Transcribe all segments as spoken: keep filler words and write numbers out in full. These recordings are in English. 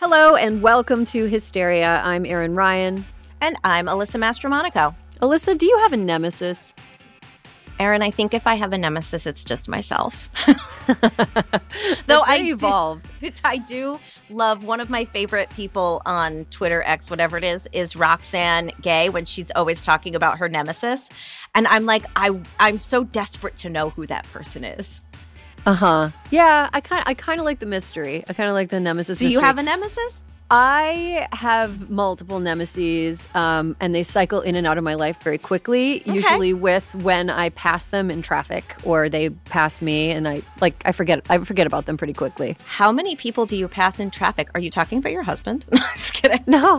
Hello and welcome to Hysteria. I'm Erin Ryan. And I'm Alyssa Mastromonaco. Alyssa, do you have a nemesis? Erin, I think if I have a nemesis, it's just myself. Though I evolved. Do, I do love one of my favorite people on Twitter, X, whatever it is, is Roxane Gay, when she's always talking about her nemesis. And I'm like, I, I'm so desperate to know who that person is. Uh-huh. Yeah, I kind I kind of like the mystery. I kind of like the nemesis Do mystery. you have a nemesis? I have multiple nemeses, um, and they cycle in and out of my life very quickly, okay. usually with when I pass them in traffic or they pass me, and I like I forget I forget about them pretty quickly. How many people do you pass in traffic? Are you talking about your husband? Just kidding. No.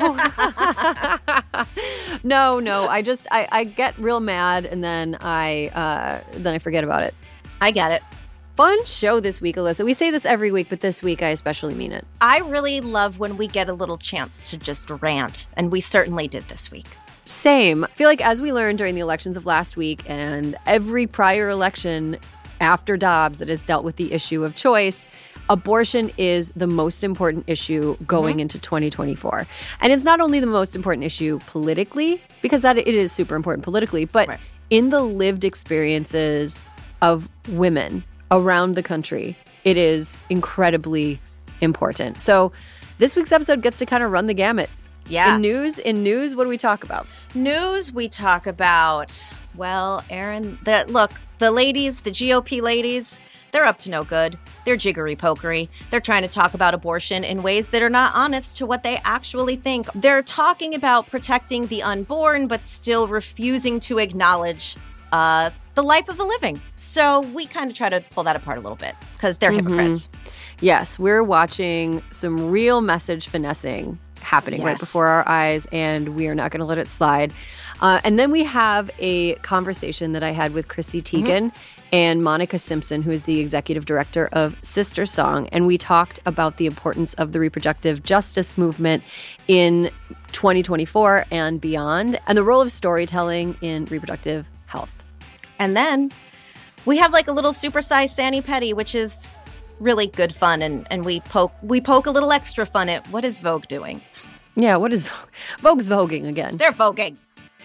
no, no. I just I, I get real mad and then I uh, then I forget about it. I get it. Fun show this week, Alyssa. We say this every week, but this week I especially mean it. I really love when we get a little chance to just rant, and we certainly did this week. Same. I feel like as we learned during the elections of last week and every prior election after Dobbs that has dealt with the issue of choice, abortion is the most important issue going mm-hmm. into twenty twenty-four. And it's not only the most important issue politically, because that it is super important politically, but right. in the lived experiences of women around the country, it is incredibly important. So this week's episode gets to kind of run the gamut. Yeah. In news, in news, what do we talk about? News, we talk about, well, Erin, the, look, the ladies, the G O P ladies, they're up to no good. They're jiggery-pokery. They're trying to talk about abortion in ways that are not honest to what they actually think. They're talking about protecting the unborn, but still refusing to acknowledge uh, the life of the living. So we kind of try to pull that apart a little bit because they're mm-hmm. hypocrites. Yes, we're watching some real message finessing happening yes. right before our eyes, and we are not going to let it slide. Uh, and then we have a conversation that I had with Chrissy Teigen mm-hmm. and Monica Simpson, who is the executive director of Sister Song. And we talked about the importance of the reproductive justice movement in twenty twenty-four and beyond, and the role of storytelling in reproductive health. And then we have like a little supersized Sani Petty, which is really good fun. And, and we poke we poke a little extra fun at what is Vogue doing? Yeah, what is Vogue? Vogue's voguing again. They're voguing.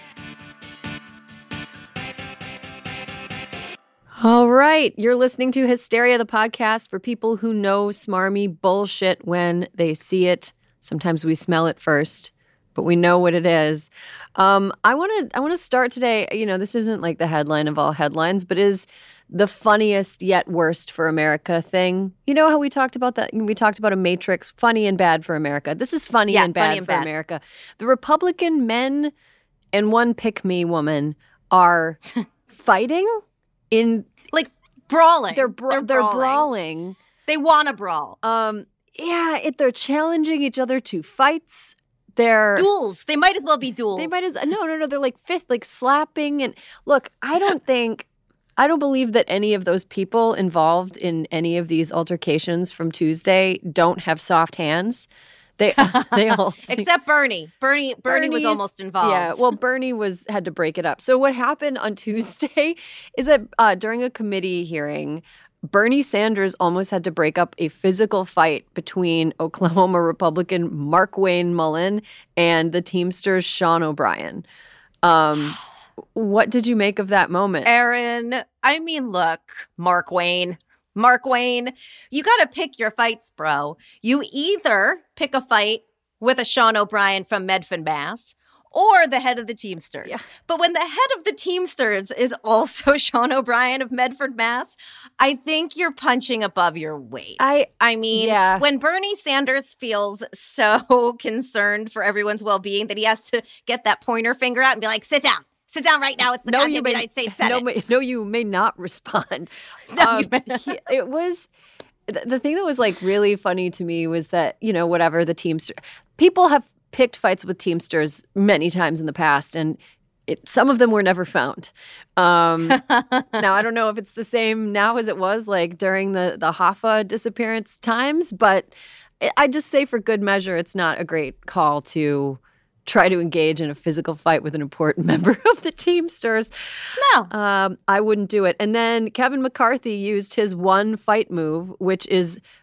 All right. You're listening to Hysteria, the podcast for people who know smarmy bullshit when they see it. Sometimes we smell it first, but we know what it is. Um, I want to I want to start today, you know, this isn't like the headline of all headlines, but is the funniest yet worst for America thing. You know how we talked about that? We talked about a matrix, funny and bad for America. This is funny yeah, and bad funny and for bad. America. The Republican men and one pick-me woman are fighting in... Like brawling. They're, bra- they're, they're brawling. brawling. They want to brawl. Um, yeah, it, they're challenging each other to fights. They're duels. They might as well be duels. They might as no, no, no. They're like fist, like slapping. And look, I don't think, I don't believe that any of those people involved in any of these altercations from Tuesday don't have soft hands. They, they all seem, except Bernie. Bernie, Bernie was almost involved. Yeah, well, Bernie was had to break it up. So what happened on Tuesday is that uh, during a committee hearing, Bernie Sanders almost had to break up a physical fight between Oklahoma Republican Markwayne Mullin and the Teamsters Sean O'Brien. Um, what did you make of that moment? Erin, I mean, look, Markwayne. Markwayne, you got to pick your fights, bro. You either pick a fight with a Sean O'Brien from Medford, Mass, or the head of the Teamsters. Yeah. But when the head of the Teamsters is also Sean O'Brien of Medford, Mass, I think you're punching above your weight. I, I mean, yeah. when Bernie Sanders feels so concerned for everyone's well-being that he has to get that pointer finger out and be like, sit down. Sit down right now. It's the no, goddamn may, United States Senate. No, may, no, you may not respond. no, um, you may not. He, it was... The thing that was like really funny to me was that, you know, whatever the Teamsters... People have picked fights with Teamsters many times in the past, and it, some of them were never found. Um, now, I don't know if it's the same now as it was like during the, the Hoffa disappearance times, but I just say for good measure, it's not a great call to try to engage in a physical fight with an important member of the Teamsters. No. Um, I wouldn't do it. And then Kevin McCarthy used his one fight move, which is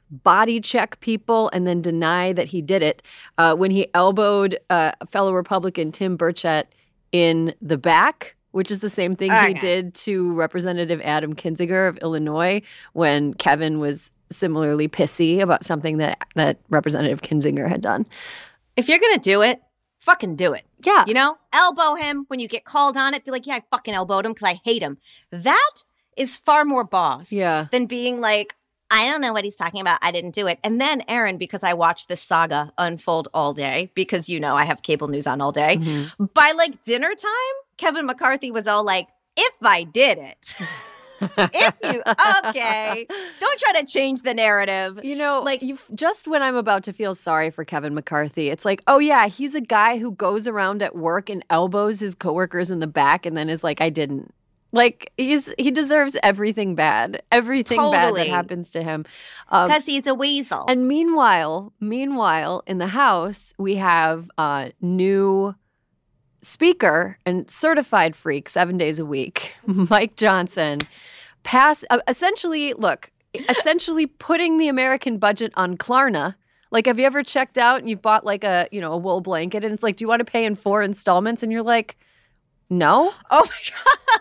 body check people and then deny that he did it. Uh, when he elbowed uh, a fellow Republican, Tim Burchett, in the back, which is the same thing okay. he did to Representative Adam Kinzinger of Illinois when Kevin was similarly pissy about something that, that Representative Kinzinger had done. If you're going to do it, fucking do it. Yeah. You know, elbow him when you get called on it. Be like, yeah, I fucking elbowed him because I hate him. That is far more boss yeah. than being like, I don't know what he's talking about. I didn't do it. And then, Aaron, because I watched this saga unfold all day, because, you know, I have cable news on all day, mm-hmm. by like dinner time, Kevin McCarthy was all like, if I did it. If you, okay, don't try to change the narrative. You know, like you just when I'm about to feel sorry for Kevin McCarthy, it's like, oh yeah, he's a guy who goes around at work and elbows his coworkers in the back and then is like, I didn't. Like he's he deserves everything bad, everything totally. bad that happens to him, because um, he's a weasel. And meanwhile, meanwhile, in the House, we have a new speaker and certified freak, seven days a week, Mike Johnson, pass uh, essentially look essentially putting the American budget on Klarna. Like, have you ever checked out and you've bought like a you know a wool blanket and it's like, do you want to pay in four installments? And you're like, no. Oh my god.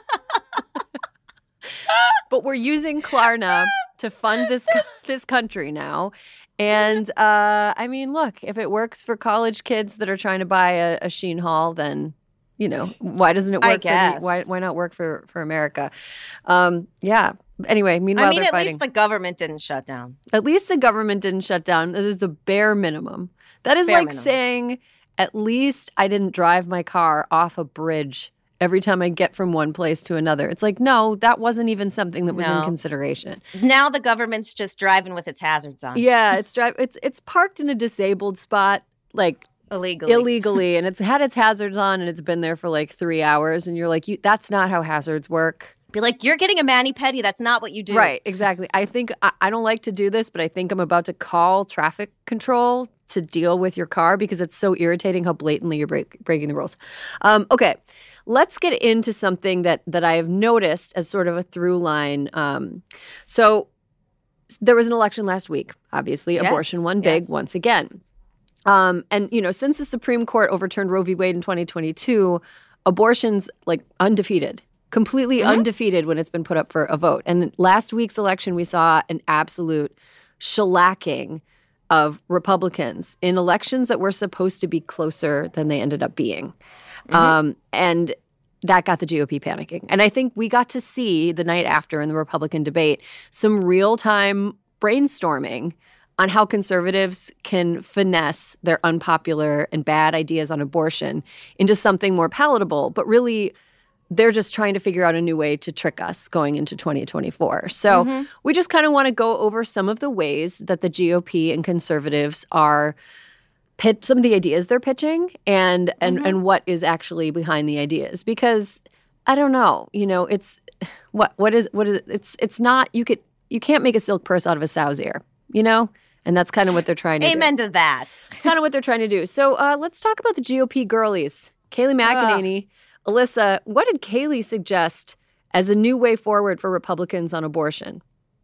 But we're using Klarna to fund this this country now. And, uh, I mean, look, if it works for college kids that are trying to buy a, a Sheen Hall, then, you know, why doesn't it work? I guess. For the, why, why not work for, for America? Um, yeah. Anyway, meanwhile, I mean, they're at fighting. least the government didn't shut down. At least the government didn't shut down. That is the bare minimum. That is bare like minimum. saying, at least I didn't drive my car off a bridge every time I get from one place to another. It's like, no, that wasn't even something that was no. in consideration. Now the government's just driving with its hazards on. Yeah, it's drive. It's it's parked in a disabled spot, like illegally, illegally, and it's had its hazards on, and it's been there for like three hours, and you're like, you, that's not how hazards work. Be like, you're getting a mani-pedi. That's not what you do. Right, exactly. I think I, I don't like to do this, but I think I'm about to call traffic control to deal with your car because it's so irritating how blatantly you're break, breaking the rules. Um, okay, let's get into something that that I have noticed as sort of a through line. Um, so there was an election last week. Obviously, yes. abortion won big yes. once again. Um, and, you know, since the Supreme Court overturned Roe v. Wade in twenty twenty-two, abortion's like undefeated. Completely mm-hmm. undefeated when it's been put up for a vote. And last week's election, we saw an absolute shellacking of Republicans in elections that were supposed to be closer than they ended up being. Mm-hmm. Um, and that got the G O P panicking. And I think we got to see the night after in the Republican debate some real-time brainstorming on how conservatives can finesse their unpopular and bad ideas on abortion into something more palatable, but really they're just trying to figure out a new way to trick us going into twenty twenty-four. So mm-hmm. we just kind of want to go over some of the ways that the G O P and conservatives are pitch some of the ideas they're pitching and and, mm-hmm. and what is actually behind the ideas. Because I don't know, you know, it's what what is what is it's it's not you could you can't make a silk purse out of a sow's ear, you know? And that's kind of what they're trying to Amen do. Amen to that. It's kind of what they're trying to do. So uh, let's talk about the G O P girlies. Kayleigh McEnany. Ugh. Alyssa, what did Kayleigh suggest as a new way forward for Republicans on abortion?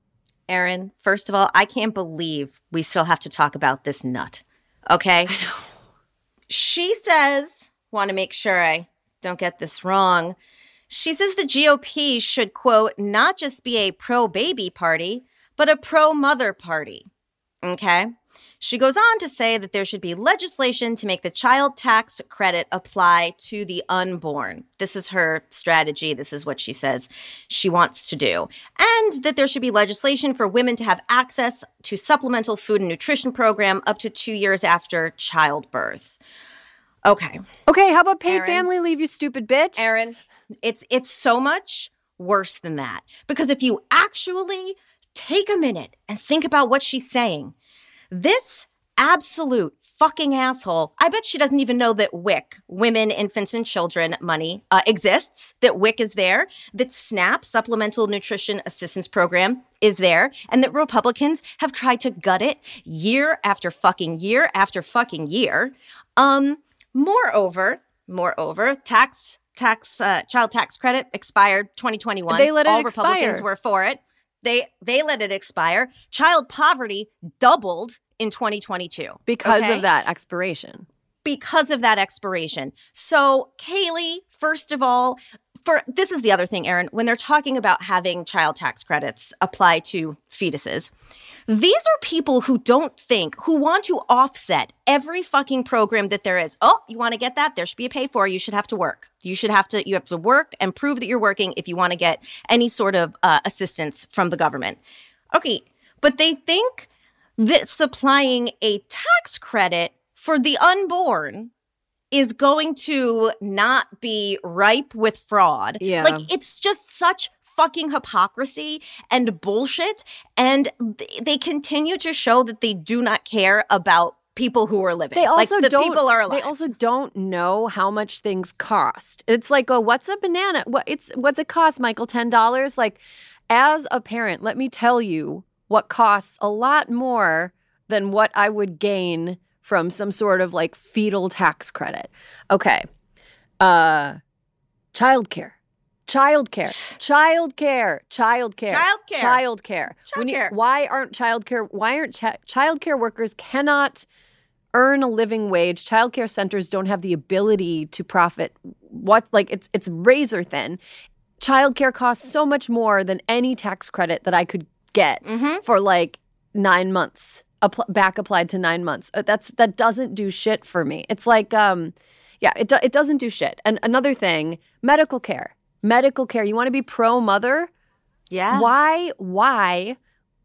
Erin, first of all, I can't believe we still have to talk about this nut. Okay? I know. She says, want to make sure I don't get this wrong. She says the G O P should, quote, not just be a pro-baby party, but a pro-mother party. Okay? She goes on to say that there should be legislation to make the child tax credit apply to the unborn. This is her strategy. This is what she says she wants to do. And that there should be legislation for women to have access to supplemental food and nutrition program up to two years after childbirth. Okay. Okay, how about paid Erin, family leave, you stupid bitch? Erin, it's it's so much worse than that. Because if you actually take a minute and think about what she's saying, this absolute fucking asshole, I bet she doesn't even know that W I C, Women, Infants, and Children money, uh, exists, that W I C is there, that SNAP, Supplemental Nutrition Assistance Program, is there, and that Republicans have tried to gut it year after fucking year after fucking year. Um, moreover, moreover, tax, tax, uh, child tax credit expired twenty twenty-one. They let it All expire. Republicans were for it. They they let it expire. Child poverty doubled in twenty twenty-two. Because okay? of that expiration. Because of that expiration. So, Kayleigh, first of all, for this is the other thing, Erin, when they're talking about having child tax credits apply to fetuses, these are people who don't think, who want to offset every fucking program that there is. Oh, you want to get that? There should be a pay for. You should have to work. You should have to, you have to work and prove that you're working if you want to get any sort of uh, assistance from the government. Okay, but they think that supplying a tax credit for the unborn is going to not be ripe with fraud. Yeah. Like, it's just such fucking hypocrisy and bullshit. And th- they continue to show that they do not care about people who are living. They also like, the don't, people are alive. They also don't know how much things cost. It's like, oh, what's a banana? What it's what's it cost, Michael? ten dollars? Like, as a parent, let me tell you what costs a lot more than what I would gain from some sort of like fetal tax credit. Okay. Uh, childcare. Childcare. Childcare. Childcare. Childcare. Childcare. We need, Childcare. why aren't childcare why aren't ch- childcare workers cannot earn a living wage? Childcare centers don't have the ability to profit. What like it's it's razor thin. Childcare costs so much more than any tax credit that I could get Mm-hmm. for like nine months. Apl- back applied to nine months. Uh, That's that doesn't do shit for me. It's like, um, yeah, it do- it doesn't do shit. And another thing, medical care, medical care. You want to be pro mother? Yeah. Why? Why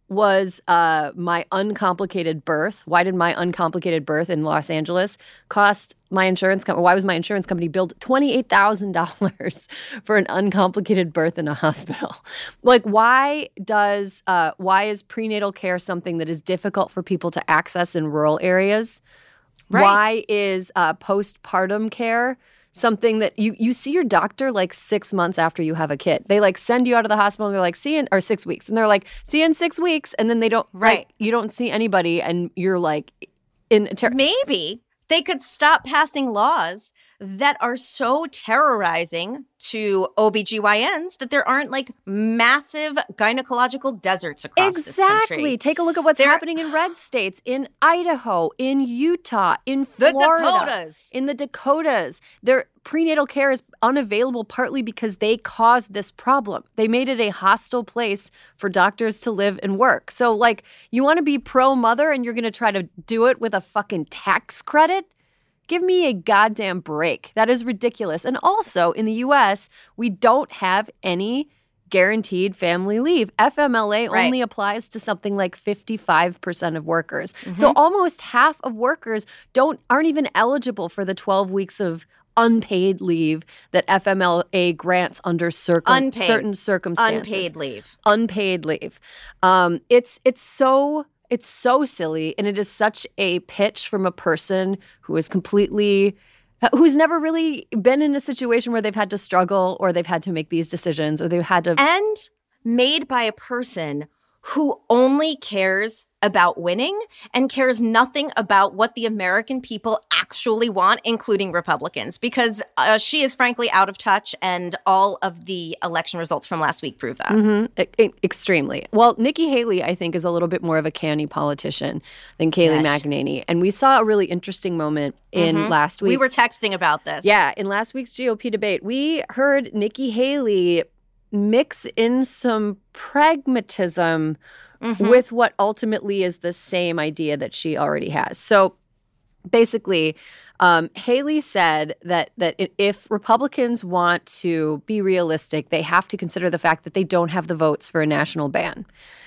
was uh my uncomplicated birth? Why did my uncomplicated birth in Los Angeles cost my insurance company? Why was my insurance company billed twenty-eight thousand dollars for an uncomplicated birth in a hospital? Like, why does uh why is prenatal care something that is difficult for people to access in rural areas? Right. Why is uh postpartum care something that you you see your doctor like six months after you have a kid? They like send you out of the hospital and they're like, see you in, or six weeks. And they're like, see you in six weeks. And then they don't, Right. like, you don't see anybody and you're like in ter- Maybe they could stop passing laws that are so terrorizing to O B G Y Ns that there aren't like massive gynecological deserts across this Exactly. country. Take a look at what's There- happening in red states, in Idaho, in Utah, in The Florida, Dakotas. in the Dakotas. Their prenatal care is unavailable partly because they caused this problem. They made it a hostile place for doctors to live and work. So, like, you want to be pro-mother and you're going to try to do it with a fucking tax credit? Give me a goddamn break. That is ridiculous. And also, in the U S, we don't have any guaranteed family leave. F M L A Right. only applies to something like fifty-five percent of workers. So almost half of workers don't aren't even eligible for the twelve weeks of unpaid leave that F M L A grants under circum- Unpaid. certain circumstances. Unpaid leave. Unpaid leave. Um, it's it's so it's so silly, and it is such a pitch from a person who is completely who's never really been in a situation where they've had to struggle or they've had to make these decisions or they've had to And made by a person who only cares about winning and cares nothing about what the American people actually want, including Republicans, because uh, she is frankly out of touch, and all of the election results from last week prove that. Mhm. E- e- extremely. Well, Nikki Haley, I think, is a little bit more of a canny politician than Kayleigh Yes. McEnany. And we saw a really interesting moment in Mhm. last week's We were texting about this. Yeah, in last week's G O P debate, we heard Nikki Haley mix in some pragmatism Mhm. with what ultimately is the same idea that she already has. So basically, um, Haley said that that i- if Republicans want to be realistic, they have to consider the fact that they don't have the votes for a national ban.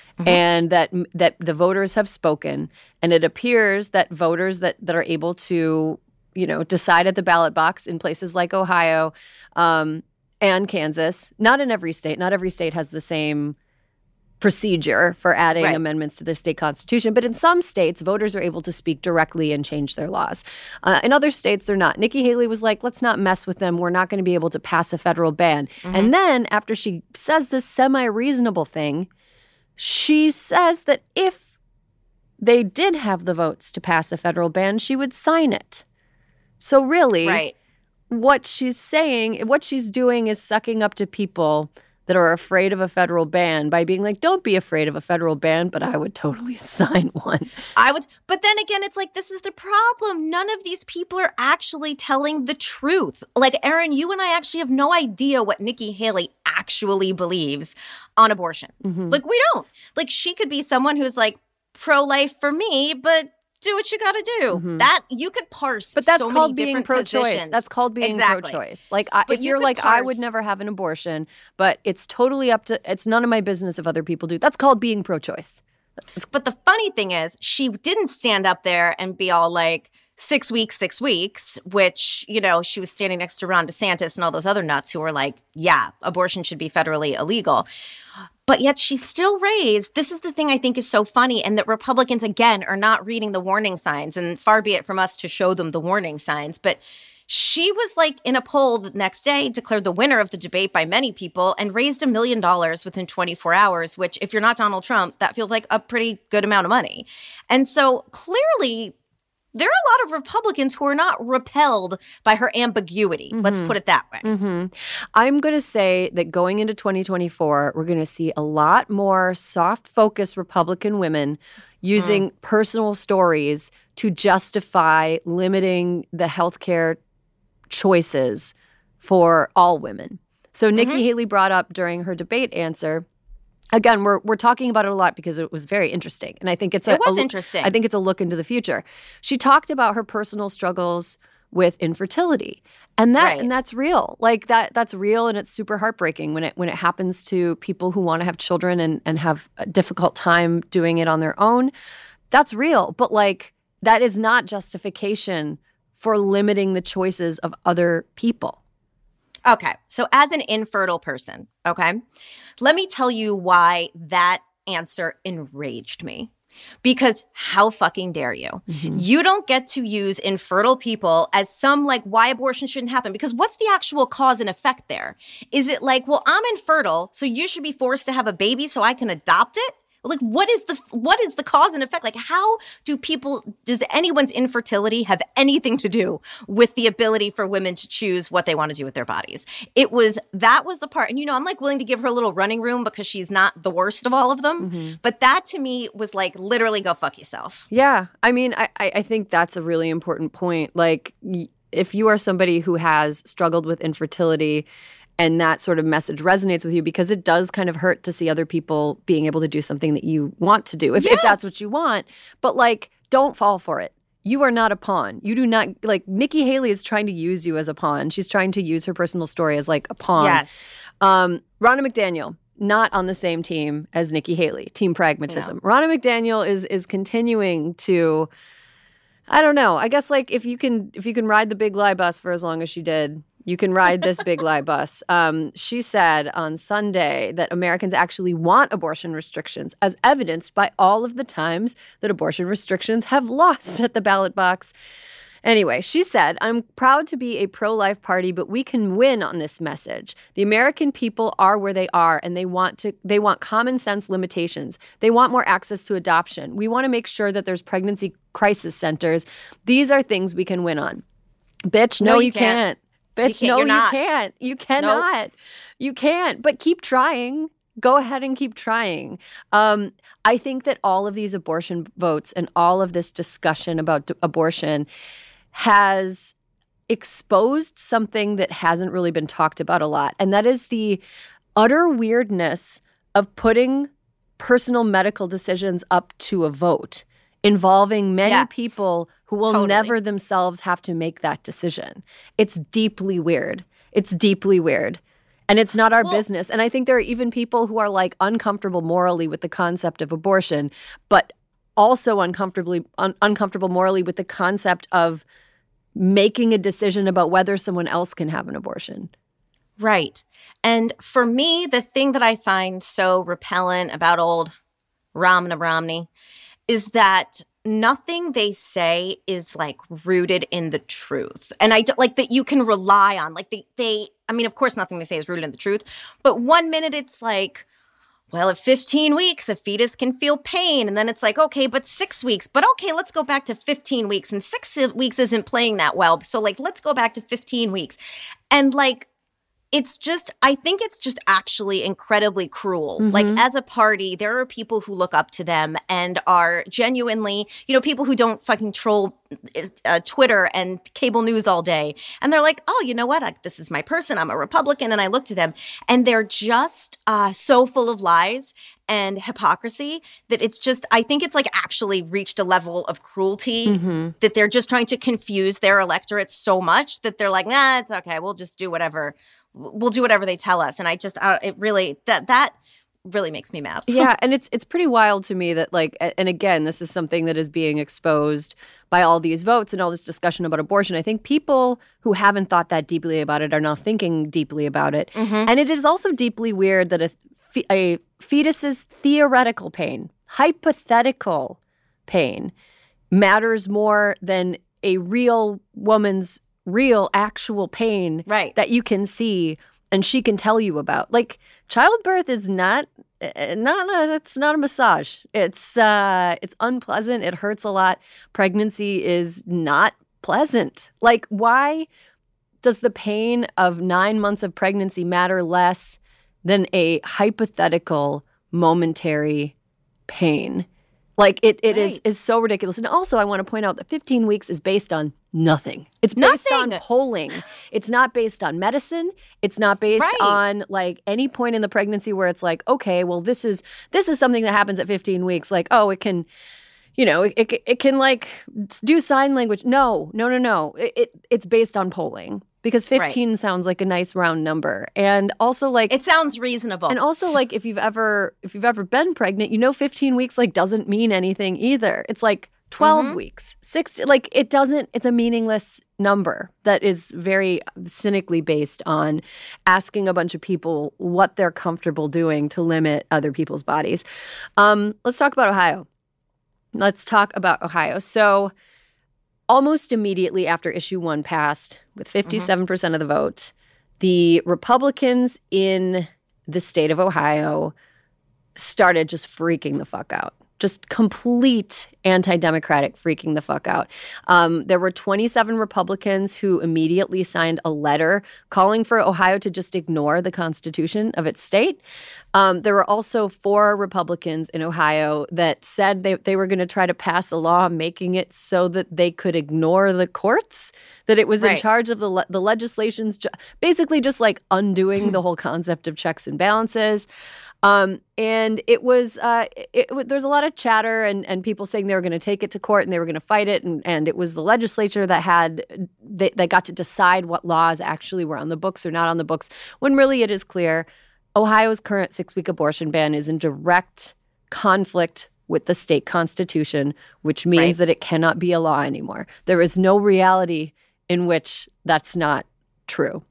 And that that the voters have spoken, and it appears that voters that, that are able to, you know, decide at the ballot box in places like Ohio um, and Kansas, not in every state, not every state has the same procedure for adding Right. amendments to the state constitution. But in some states, voters are able to speak directly and change their laws. Uh, in other states, they're not. Nikki Haley was like, let's not mess with them. We're not going to be able to pass a federal ban. And then after she says this semi-reasonable thing, she says that if they did have the votes to pass a federal ban, she would sign it. So really, Right. what she's saying, what she's doing is sucking up to people that are afraid of a federal ban by being like, don't be afraid of a federal ban, but I would totally sign one. I would, but then again, it's like, this is the problem. None of these people are actually telling the truth. Like, Erin, you and I actually have no idea what Nikki Haley actually believes on abortion. Mm-hmm. Like, we don't. Like, she could be someone who's like pro-life for me, but do what you got to do. Mm-hmm. That you could parse, but that's so called many being pro-choice. positions. That's called being exactly. pro-choice. Like I, if you you're like, parse. I would never have an abortion, but it's totally up to. It's none of my business if other people do. That's called being pro-choice. But the funny thing is, she didn't stand up there and be all like six weeks, six weeks, which, you know, she was standing next to Ron DeSantis and all those other nuts who were like, yeah, abortion should be federally illegal. But yet she still raised, this is the thing I think is so funny, and that Republicans, again, are not reading the warning signs, and far be it from us to show them the warning signs. But she was like in a poll the next day, declared the winner of the debate by many people, and raised a million dollars within twenty-four hours, which if you're not Donald Trump, that feels like a pretty good amount of money. And so clearly, there are a lot of Republicans who are not repelled by her ambiguity. Mm-hmm. Let's put it that way. Mm-hmm. I'm going to say that going into twenty twenty-four, we're going to see a lot more soft-focused Republican women using mm. personal stories to justify limiting the healthcare choices for all women. So mm-hmm. Nikki Haley brought up during her debate answer. Again, we're we're talking about it a lot because it was very interesting. And I think it's a, It was a, interesting. I think it's a look into the future. She talked about her personal struggles with infertility. And that right. and that's real. Like that that's real, and it's super heartbreaking when it when it happens to people who want to have children and, and have a difficult time doing it on their own. That's real. But like that is not justification for limiting the choices of other people. Okay, so as an infertile person, okay, let me tell you why that answer enraged me. Because how fucking dare you? Mm-hmm. You don't get to use infertile people as some like why abortion shouldn't happen. Because what's the actual cause and effect there? Is it like, well, I'm infertile, so you should be forced to have a baby so I can adopt it? Like, what is the what is the cause and effect? Like, how do people, does anyone's infertility have anything to do with the ability for women to choose what they want to do with their bodies? It was, that was the part. And, you know, I'm like willing to give her a little running room because she's not the worst of all of them. Mm-hmm. But that to me was like, literally go fuck yourself. Yeah. I mean, I, I think that's a really important point. Like, if you are somebody who has struggled with infertility and that sort of message resonates with you, because it does kind of hurt to see other people being able to do something that you want to do, if, yes. if that's what you want. But, like, don't fall for it. You are not a pawn. You do not, like, Nikki Haley is trying to use you as a pawn. She's trying to use her personal story as, like, a pawn. Yes. Um, Ronna McDaniel, not on the same team as Nikki Haley, Team Pragmatism. No. Ronna McDaniel is is continuing to, I don't know, I guess, like, if you can if you can ride the big lie bus for as long as she did, you can ride this big lie bus. Um, she said on Sunday that Americans actually want abortion restrictions, as evidenced by all of the times that abortion restrictions have lost at the ballot box. Anyway, she said, I'm proud to be a pro-life party, but we can win on this message. The American people are where they are, and they want to they want common sense limitations. They want more access to adoption. We want to make sure that there's pregnancy crisis centers. These are things we can win on. Bitch, no, no you, you can't. can't. Bitch, you no, you can't. You cannot. Nope. You can't. But keep trying. Go ahead and keep trying. Um, I think that all of these abortion votes and all of this discussion about d- abortion has exposed something that hasn't really been talked about a lot, and that is the utter weirdness of putting personal medical decisions up to a vote involving many yeah. people who will totally. never themselves have to make that decision. It's deeply weird. It's deeply weird. And it's not our well, business. And I think there are even people who are like uncomfortable morally with the concept of abortion, but also uncomfortably un- uncomfortable morally with the concept of making a decision about whether someone else can have an abortion. Right. And for me, the thing that I find so repellent about old Romney Romney is that nothing they say is like rooted in the truth. And I don't like that you can rely on, like they, they, I mean, of course, nothing they say is rooted in the truth, but one minute it's like, well, at fifteen weeks, a fetus can feel pain. And then it's like, okay, but six weeks. But okay, let's go back to fifteen weeks. And six weeks isn't playing that well. So like, let's go back to fifteen weeks. And like, it's just, I think it's just actually incredibly cruel. Mm-hmm. Like, as a party, there are people who look up to them and are genuinely, you know, people who don't fucking troll uh, Twitter and cable news all day. And they're like, oh, you know what? Like, this is my person. I'm a Republican. And I look to them. And they're just uh, so full of lies and hypocrisy that it's just, I think it's like actually reached a level of cruelty mm-hmm. that they're just trying to confuse their electorate so much that they're like, nah, it's okay. We'll just do whatever. We'll do whatever they tell us. And I just, uh, it really, that, that really makes me mad. Yeah. And it's, it's pretty wild to me that like, and again, this is something that is being exposed by all these votes and all this discussion about abortion. I think people who haven't thought that deeply about it are now thinking deeply about it. Mm-hmm. And it is also deeply weird that a, a fetus's theoretical pain, hypothetical pain, matters more than a real woman's real actual pain right. that you can see and she can tell you about. Like, childbirth is not not a, it's not a massage. It's uh it's unpleasant. It hurts a lot. Pregnancy is not pleasant. Like, why does the pain of nine months of pregnancy matter less than a hypothetical momentary pain? Like, it, it right. is, is so ridiculous. And also, I want to point out that fifteen weeks is based on nothing. It's based nothing. on polling. It's not based on medicine. It's not based right. on, like, any point in the pregnancy where it's like, okay, well, this is this is something that happens at fifteen weeks. Like, oh, it can, you know, it, it, it can, like, do sign language. No, no, no, no. It, it It's based on polling. Because fifteen right. sounds like a nice round number. And also, like, it sounds reasonable. And also, like, if you've ever if you've ever been pregnant, you know fifteen weeks like doesn't mean anything either. It's like twelve mm-hmm. weeks, sixty, like it doesn't, it's a meaningless number that is very cynically based on asking a bunch of people what they're comfortable doing to limit other people's bodies. Um, let's talk about Ohio. Let's talk about Ohio. So almost immediately after issue one passed, with fifty-seven percent mm-hmm. of the vote, the Republicans in the state of Ohio started just freaking the fuck out. Just complete anti-democratic freaking the fuck out. Um, there were twenty-seven Republicans who immediately signed a letter calling for Ohio to just ignore the Constitution of its state. Um, there were also four Republicans in Ohio that said they, they were going to try to pass a law making it so that they could ignore the courts, that it was right. in charge of the le- the legislation's, ju- basically just like undoing the whole concept of checks and balances. Um, and it was, uh, it, it, there's a lot of chatter and, and people saying they were going to take it to court and they were going to fight it. And, and it was the legislature that had, they, that got to decide what laws actually were on the books or not on the books, when really it is clear Ohio's current six-week abortion ban is in direct conflict with the state constitution, which means right. that it cannot be a law anymore. There is no reality in which that's not true.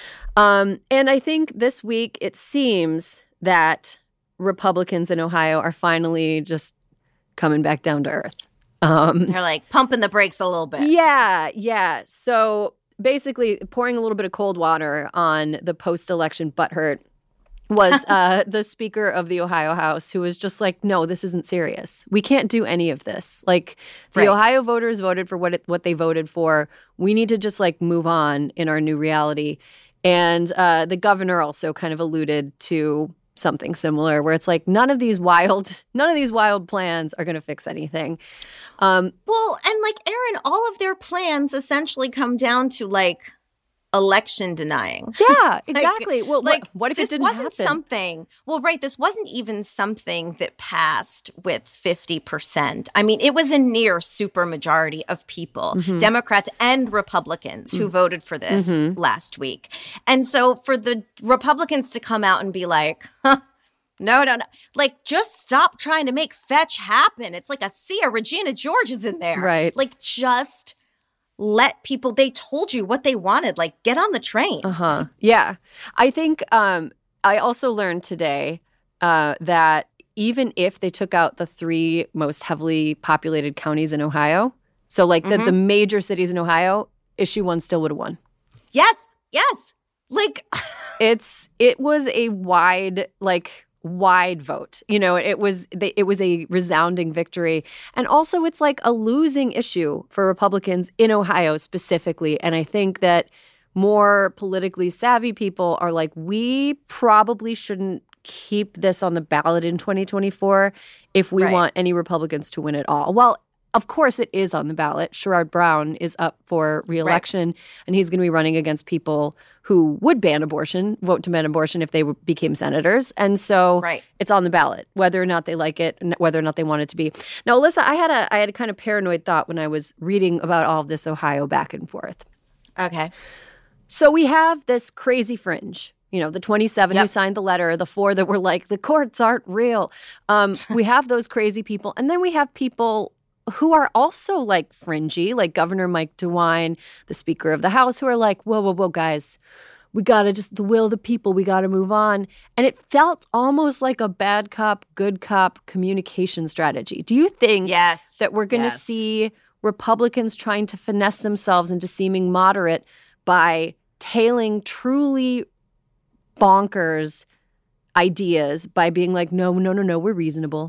Um, and I think this week it seems that Republicans in Ohio are finally just coming back down to earth. Um, They're like pumping the brakes a little bit. Yeah, yeah. So basically pouring a little bit of cold water on the post-election butthurt was uh, the Speaker of the Ohio House, who was just like, no, this isn't serious. We can't do any of this. Like, the right. Ohio voters voted for what it, what they voted for. We need to just, like, move on in our new reality. And uh, the governor also kind of alluded to something similar, where it's like, none of these wild, none of these wild plans are going to fix anything. Um, well, and like, Erin, all of their plans essentially come down to like election denying. Yeah, exactly. like, well, like, what, what if this it didn't wasn't happen? something? Well, right, this wasn't even something that passed with fifty percent. I mean, it was a near supermajority of people, mm-hmm. Democrats and Republicans, who mm-hmm. voted for this mm-hmm. last week. And so for the Republicans to come out and be like, huh, no, no, no. Like, just stop trying to make fetch happen. It's like a sea of Regina George is in there. Right. Like, just let people, they told you what they wanted. Like, get on the train. Uh-huh. Yeah. I think um, I also learned today uh, that even if they took out the three most heavily populated counties in Ohio, so like the, mm-hmm. the major cities in Ohio, issue one still would have won. Yes. Yes. Like, it's, it was a wide, like, wide vote. You know, it was it was a resounding victory. And also it's like a losing issue for Republicans in Ohio specifically. And I think that more politically savvy people are like, we probably shouldn't keep this on the ballot in twenty twenty-four if we Right. want any Republicans to win at all. Well, of course it is on the ballot. Sherrod Brown is up for re-election, right. and he's going to be running against people who would ban abortion, vote to ban abortion if they w- became senators. And so right. it's on the ballot, whether or not they like it, and whether or not they want it to be. Now, Alyssa, I had a I had a kind of paranoid thought when I was reading about all of this Ohio back and forth. Okay. So we have this crazy fringe. You know, the twenty-seven yep. who signed the letter, the four that were like, the courts aren't real. Um, we have those crazy people. And then we have people who are also like fringy, like Governor Mike DeWine, the Speaker of the House, who are like, whoa, whoa, whoa, guys, we got to just the will of the people. We got to move on. And it felt almost like a bad cop, good cop communication strategy. Do you think yes. that we're going to yes. see Republicans trying to finesse themselves into seeming moderate by tailing truly bonkers ideas by being like, no, no, no, no, we're reasonable?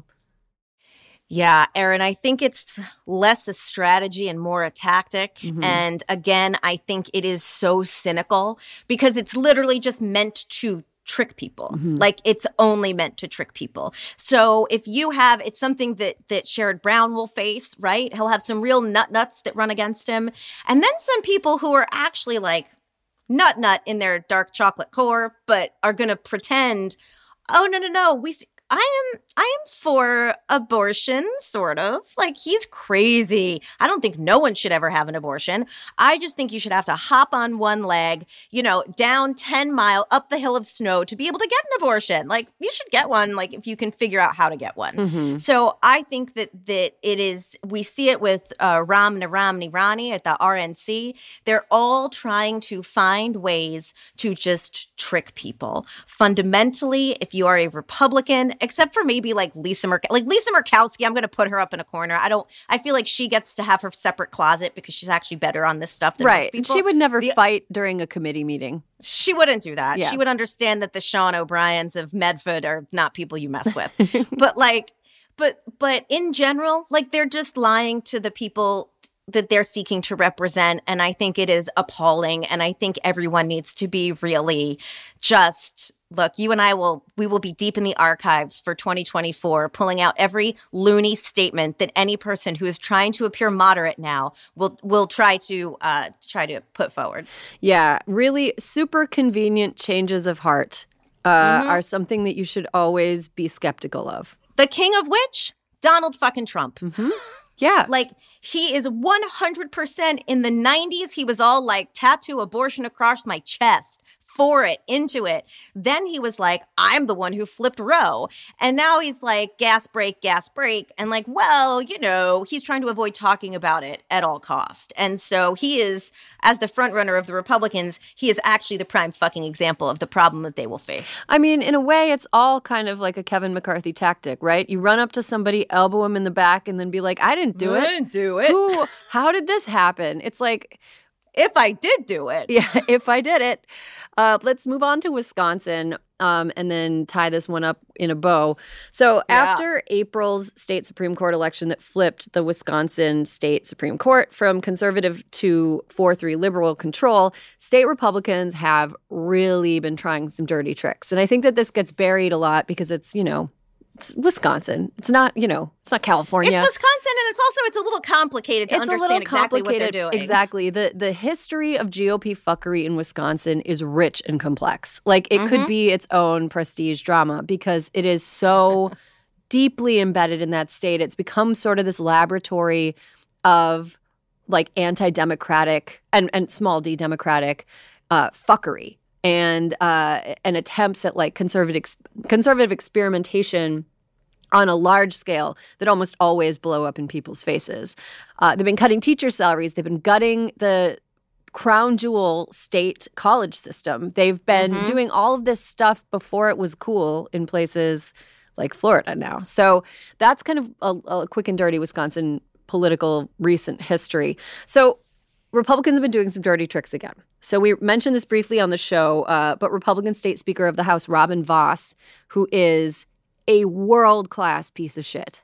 Yeah, Erin, I think it's less a strategy and more a tactic. Mm-hmm. And again, I think it is so cynical because it's literally just meant to trick people. Mm-hmm. Like it's only meant to trick people. So if you have, it's something that that Sherrod Brown will face, right? He'll have some real nut nuts that run against him. And then some people who are actually like nut nut in their dark chocolate core, but are going to pretend, oh, no, no, no, we I am I am for abortion, sort of. Like, he's crazy. I don't think no one should ever have an abortion. I just think you should have to hop on one leg, you know, down ten mile up the hill of snow to be able to get an abortion. Like, you should get one, like, if you can figure out how to get one. Mm-hmm. So I think that that it is, we see it with uh, Ramna Ramni Rani at the R N C. They're all trying to find ways to just trick people. Fundamentally, if you are a Republican, except for maybe like Lisa Murkowski. Like Lisa Murkowski, I'm going to put her up in a corner. I don't, I feel like she gets to have her separate closet because she's actually better on this stuff than right. most people. She would never the, fight during a committee meeting. She wouldn't do that. Yeah. She would understand that the Sean O'Briens of Medford are not people you mess with. but like, but, but in general, like they're just lying to the people that they're seeking to represent. And I think it is appalling. And I think everyone needs to be really just, look, you and I will, we will be deep in the archives for twenty twenty-four, pulling out every loony statement that any person who is trying to appear moderate now will, will try to, uh, try to put forward. Yeah, really super convenient changes of heart uh, mm-hmm. are something that you should always be skeptical of. The king of which? Donald fucking Trump. Mm-hmm. Yeah. Like, he is one hundred percent in the nineties. He was all like, tattoo abortion across my chest. For it, into it. Then he was like, I'm the one who flipped Roe. And now he's like, gas break, gas break. And like, well, you know, he's trying to avoid talking about it at all cost. And so he is, as the front runner of the Republicans, he is actually the prime fucking example of the problem that they will face. I mean, in a way, it's all kind of like a Kevin McCarthy tactic, right? You run up to somebody, elbow him in the back, and then be like, I didn't do it. I didn't do it. Who, how did this happen? It's like, if I did do it. Yeah, if I did it. Uh, let's move on to Wisconsin um, and then tie this one up in a bow. So yeah. After April's state Supreme Court election that flipped the Wisconsin state Supreme Court from conservative to four three liberal control, state Republicans have really been trying some dirty tricks. And I think that this gets buried a lot because it's, you know, it's Wisconsin. It's not, you know, it's not California. It's Wisconsin, and it's also, it's a little complicated to it's understand exactly what they're doing. Exactly. The the history of G O P fuckery in Wisconsin is rich and complex. Like, it mm-hmm. could be its own prestige drama because it is so deeply embedded in that state. It's become sort of this laboratory of, like, anti-democratic and, and small d democratic uh, fuckery. And uh, and attempts at like conservative conservative experimentation on a large scale that almost always blow up in people's faces. Uh, they've been cutting teacher salaries. They've been gutting the crown jewel state college system. They've been mm-hmm. doing all of this stuff before it was cool in places like Florida now. So that's kind of a, a quick and dirty Wisconsin political recent history. So Republicans have been doing some dirty tricks again. So we mentioned this briefly on the show, uh, but Republican State Speaker of the House, Robin Vos, who is a world-class piece of shit,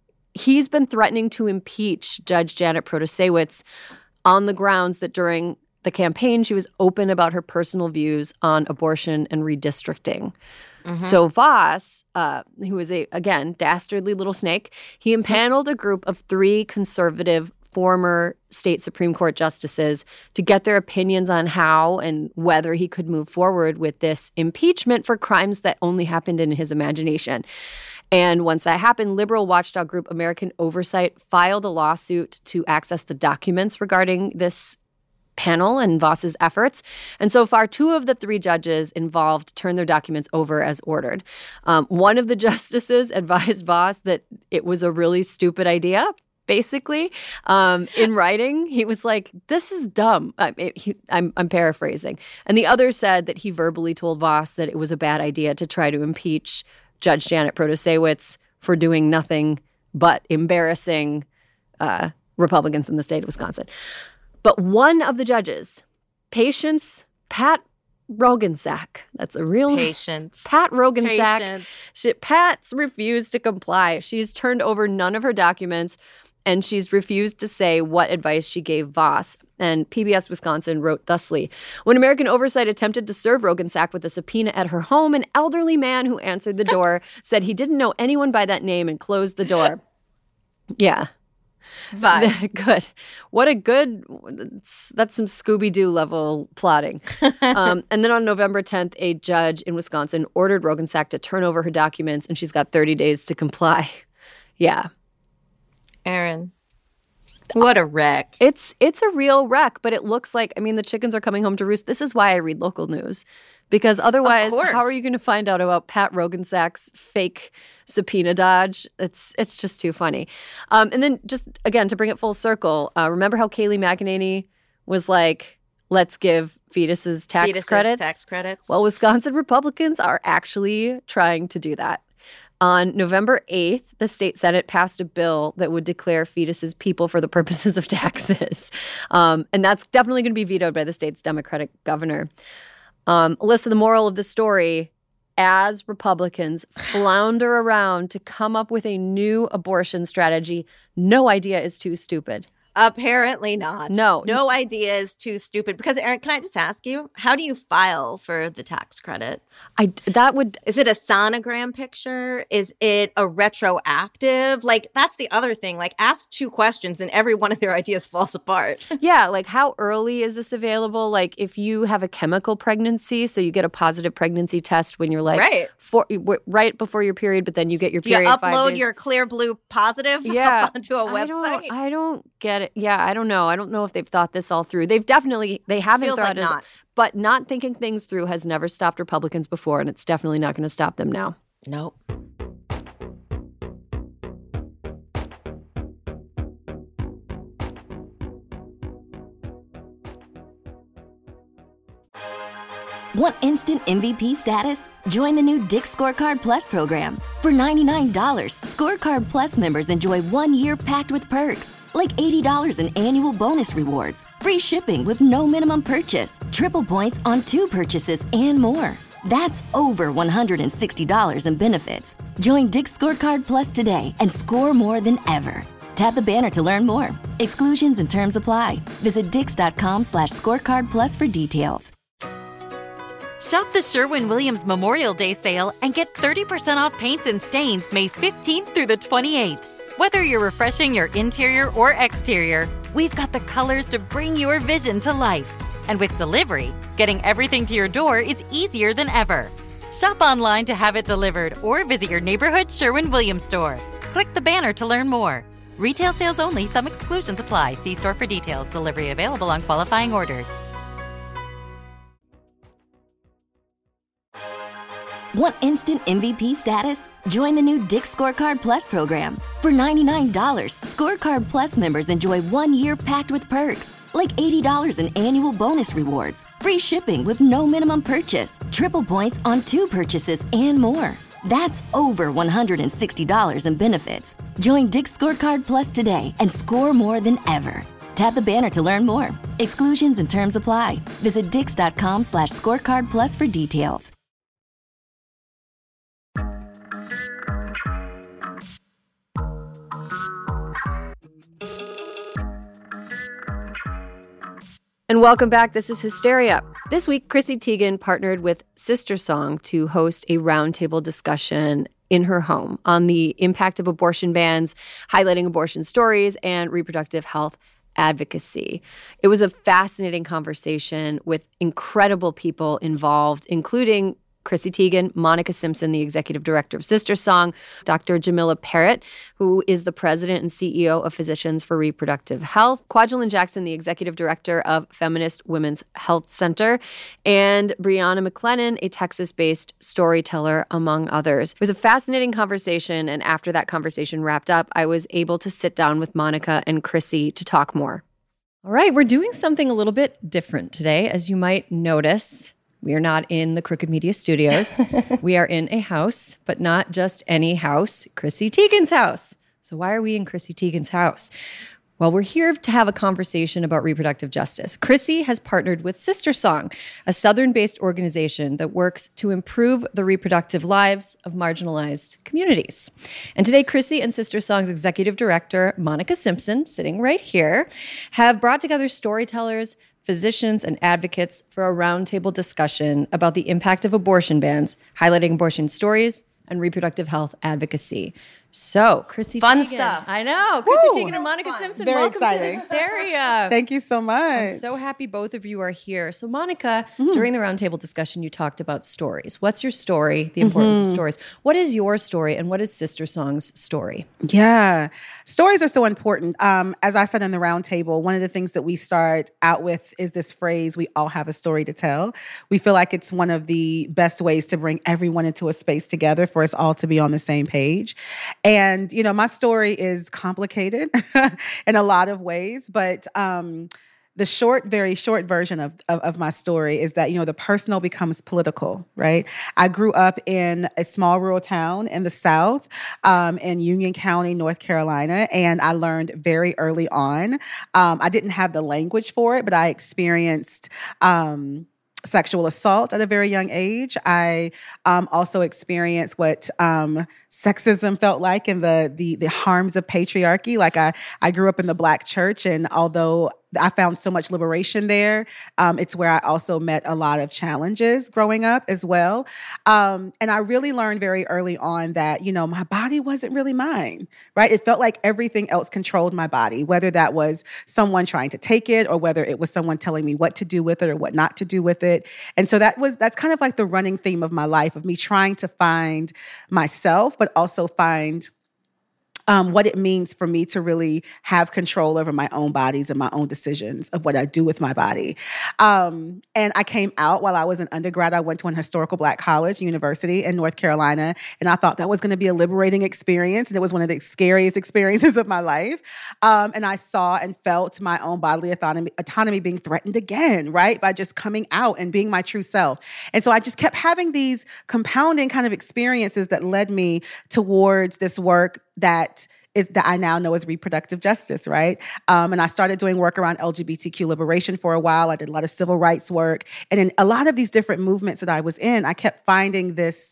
he's been threatening to impeach Judge Janet Protasiewicz on the grounds that during the campaign, she was open about her personal views on abortion and redistricting. Mm-hmm. So Vos, uh, who was a, again, dastardly little snake, he impaneled a group of three conservative former state Supreme Court justices to get their opinions on how and whether he could move forward with this impeachment for crimes that only happened in his imagination. And once that happened, liberal watchdog group American Oversight filed a lawsuit to access the documents regarding this panel and Vos's efforts. And so far, two of the three judges involved turned their documents over as ordered. Um, one of the justices advised Vos that it was a really stupid idea. Basically, um, in writing, he was like, this is dumb. I, it, he, I'm, I'm paraphrasing. And the other said that he verbally told Vos that it was a bad idea to try to impeach Judge Janet Protasewicz for doing nothing but embarrassing uh, Republicans in the state of Wisconsin. But one of the judges, Patience Pat Roggensack, that's a real Patience. Pat Roggensack. Patience. She, Pat's refused to comply. She's turned over none of her documents, and she's refused to say what advice she gave Vos. And P B S Wisconsin wrote thusly, when American Oversight attempted to serve Roggensack with a subpoena at her home, an elderly man who answered the door said he didn't know anyone by that name and closed the door. Yeah. Vibes. Good. What a good, that's some Scooby-Doo level plotting. um, and then on November tenth, a judge in Wisconsin ordered Roggensack to turn over her documents, and she's got thirty days to comply. Yeah. Erin, what a wreck. It's it's a real wreck, but it looks like, I mean, the chickens are coming home to roost. This is why I read local news, because otherwise, how are you going to find out about Pat Roggensack's fake subpoena dodge? It's it's just too funny. Um, and then just, again, to bring it full circle, uh, remember how Kayleigh McEnany was like, let's give fetuses tax fetuses credit? tax credits. Well, Wisconsin Republicans are actually trying to do that. On November eighth, the state Senate passed a bill that would declare fetuses people for the purposes of taxes. Um, and that's definitely going to be vetoed by the state's Democratic governor. Um, Alyssa, the moral of the story, as Republicans flounder around to come up with a new abortion strategy, no idea is too stupid. Apparently not. No. No idea is too stupid. Because, Erin, can I just ask you, how do you file for the tax credit? I, that would... Is it a sonogram picture? Is it a retroactive? Like, that's the other thing. Like, ask two questions and every one of their ideas falls apart. Yeah, like, how early is this available? Like, if you have a chemical pregnancy, so you get a positive pregnancy test when you're like... Right. For, right before your period, but then you get your do period you five upload days. your Clear Blue positive yeah. up onto a website? I don't, I don't get it. Yeah, I don't know. I don't know if they've thought this all through. They've definitely, they haven't Feels thought like it. not. But not thinking things through has never stopped Republicans before, and it's definitely not going to stop them now. Nope. Want instant M V P status? Join the new Dick's Scorecard Plus program. For ninety-nine dollars, Scorecard Plus members enjoy one year packed with perks, like eighty dollars in annual bonus rewards, free shipping with no minimum purchase, triple points on two purchases, and more. That's over one hundred sixty dollars in benefits. Join Dick's Scorecard Plus today and score more than ever. Tap the banner to learn more. Exclusions and terms apply. Visit dix.com slash scorecard plus for details. Shop the Sherwin-Williams Memorial Day sale and get thirty percent off paints and stains May fifteenth through the twenty-eighth. Whether you're refreshing your interior or exterior, we've got the colors to bring your vision to life. And with delivery, getting everything to your door is easier than ever. Shop online to have it delivered or visit your neighborhood Sherwin-Williams store. Click the banner to learn more. Retail sales only. Some exclusions apply. See store for details. Delivery available on qualifying orders. Want instant M V P status? Join the new Dick's Scorecard Plus program. For ninety-nine dollars, Scorecard Plus members enjoy one year packed with perks, like eighty dollars in annual bonus rewards, free shipping with no minimum purchase, triple points on two purchases, and more. That's over one hundred sixty dollars in benefits. Join Dick's Scorecard Plus today and score more than ever. Tap the banner to learn more. Exclusions and terms apply. Visit dix.com slash scorecard plus for details. And welcome back. This is Hysteria. This week, Chrissy Teigen partnered with Sister Song to host a roundtable discussion in her home on the impact of abortion bans, highlighting abortion stories, and reproductive health advocacy. It was a fascinating conversation with incredible people involved, including Chrissy Teigen, Monica Simpson, the executive director of Sister Song, Doctor Jamila Parrott, who is the president and C E O of Physicians for Reproductive Health, Kwajalein Jackson, the executive director of Feminist Women's Health Center, and Brianna McLennan, a Texas-based storyteller, among others. It was a fascinating conversation, and after that conversation wrapped up, I was able to sit down with Monica and Chrissy to talk more. All right, we're doing something a little bit different today, as you might notice. We are not in the Crooked Media Studios. We are in a house, but not just any house, Chrissy Teigen's house. So why are we in Chrissy Teigen's house? Well, we're here to have a conversation about reproductive justice. Chrissy has partnered with Sister Song, a Southern-based organization that works to improve the reproductive lives of marginalized communities. And today, Chrissy and Sister Song's executive director, Monica Simpson, sitting right here, have brought together storytellers, physicians, and advocates for a roundtable discussion about the impact of abortion bans, highlighting abortion stories and reproductive health advocacy. So, Chrissy Fun Teigen, stuff. I know. Chrissy Woo! Teigen and Monica Simpson, Very welcome exciting. to Hysteria. Thank you so much. I'm so happy both of you are here. So, Monica, mm-hmm. during the roundtable discussion, you talked about stories. What's your story, the importance mm-hmm. of stories? What is your story, and what is Sister Song's story? Yeah. Stories are so important. Um, as I said in the roundtable, one of the things that we start out with is this phrase, we all have a story to tell. We feel like it's one of the best ways to bring everyone into a space together for us all to be on the same page. And, you know, my story is complicated in a lot of ways, but um, the short, very short version of, of, of my story is that, you know, the personal becomes political, right? I grew up in a small rural town in the South, um, in Union County, North Carolina, and I learned very early on. Um, I didn't have the language for it, but I experienced um, sexual assault at a very young age. I um, also experienced what um, sexism felt like and the, the the harms of patriarchy. Like I, I grew up in the Black church, and although I found so much liberation there, um, it's where I also met a lot of challenges growing up as well. Um, and I really learned very early on that, you know, my body wasn't really mine, right? It felt like everything else controlled my body, whether that was someone trying to take it or whether it was someone telling me what to do with it or what not to do with it. And so that was, that's kind of like the running theme of my life, of me trying to find myself, but also find Um, what it means for me to really have control over my own bodies and my own decisions of what I do with my body. Um, and I came out while I was an undergrad. I went to an historical Black college, university in North Carolina, and I thought that was going to be a liberating experience, and it was one of the scariest experiences of my life. Um, and I saw and felt my own bodily autonomy, autonomy being threatened again, right, by just coming out and being my true self. And so I just kept having these compounding kind of experiences that led me towards this work that is that I now know as reproductive justice, right? Um, and I started doing work around L G B T Q liberation for a while. I did a lot of civil rights work. And in a lot of these different movements that I was in, I kept finding this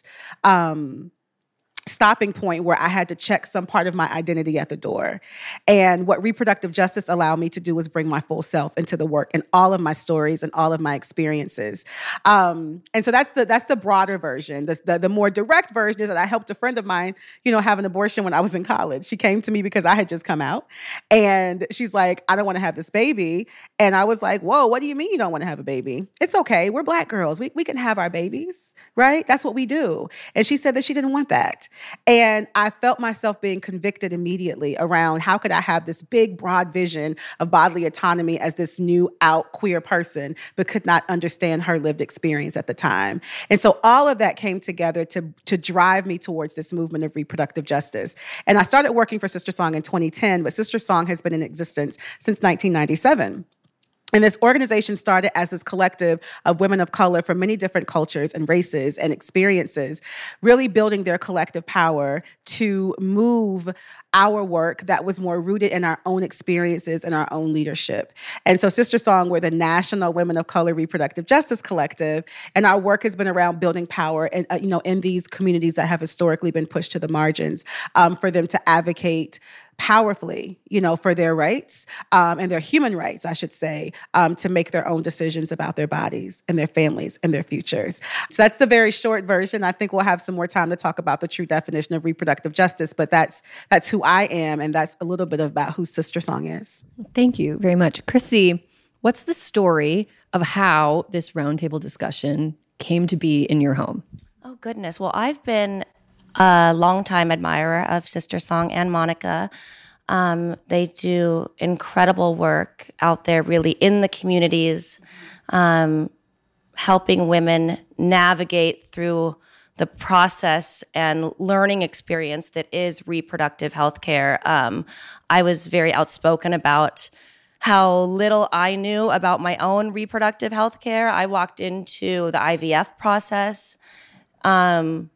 um, stopping point where I had to check some part of my identity at the door. And what reproductive justice allowed me to do was bring my full self into the work and all of my stories and all of my experiences. Um, and so that's the that's the broader version. The, the, the more direct version is that I helped a friend of mine, you know, have an abortion when I was in college. She came to me because I had just come out. And she's like, I don't want to have this baby. And I was like, whoa, what do you mean you don't want to have a baby? It's okay. We're Black girls. We, we can have our babies, right? That's what we do. And she said that she didn't want that. And I felt myself being convicted immediately around how could I have this big, broad vision of bodily autonomy as this new out queer person, but could not understand her lived experience at the time. And so all of that came together to, to drive me towards this movement of reproductive justice. And I started working for Sister Song in twenty ten, but Sister Song has been in existence since nineteen ninety-seven. And this organization started as this collective of women of color from many different cultures and races and experiences, really building their collective power to move our work that was more rooted in our own experiences and our own leadership. And so Sister Song, we're the National Women of Color Reproductive Justice Collective, and our work has been around building power and, uh, you know, in these communities that have historically been pushed to the margins, um, for them to advocate powerfully, you know, for their rights um, and their human rights, I should say, um, to make their own decisions about their bodies and their families and their futures. So that's the very short version. I think we'll have some more time to talk about the true definition of reproductive justice, but that's that's who I am, and that's a little bit about who Sister Song is. Thank you very much. Chrissy, what's the story of how this roundtable discussion came to be in your home? Oh, goodness. Well, I've been a longtime admirer of Sister Song and Monica. Um, they do incredible work out there, really in the communities, um, helping women navigate through the process and learning experience that is reproductive health care. Um, I was very outspoken about how little I knew about my own reproductive health care. I walked into the I V F process um,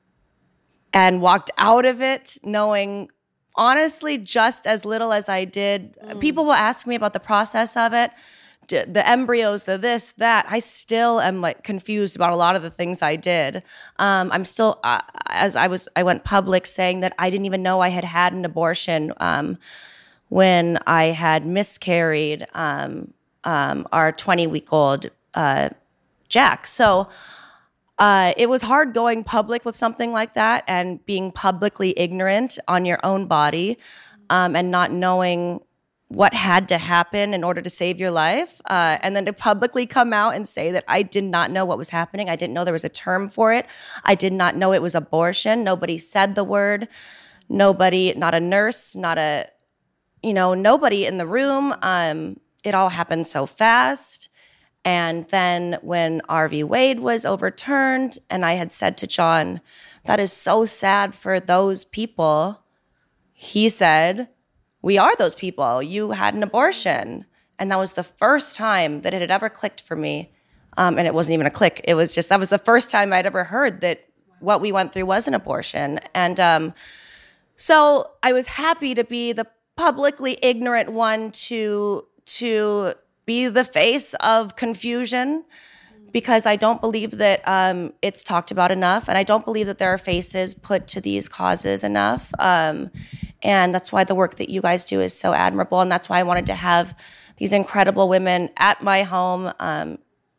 and walked out of it knowing, honestly, just as little as I did. Mm. People will ask me about the process of it, the embryos, the this, that. I still am like confused about a lot of the things I did. Um, I'm still, uh, as I was, I went public saying that I didn't even know I had had an abortion um, when I had miscarried um, um, our twenty-week-old uh, Jack. So uh, it was hard going public with something like that and being publicly ignorant on your own body um, and not knowing what had to happen in order to save your life. Uh, and then to publicly come out and say that I did not know what was happening. I didn't know there was a term for it. I did not know it was abortion. Nobody said the word. Nobody, not a nurse, not a, you know, nobody in the room. Um, it all happened so fast. And then when R V Wade was overturned, and I had said to John, that is so sad for those people, he said, we are those people. You had an abortion. And that was the first time that it had ever clicked for me. Um, and it wasn't even a click. It was just, that was the first time I'd ever heard that what we went through was an abortion. And um, so I was happy to be the publicly ignorant one to, to be the face of confusion, because I don't believe that um, it's talked about enough. And I don't believe that there are faces put to these causes enough. Um, and that's why the work that you guys do is so admirable. And that's why I wanted to have these incredible women at my home, um,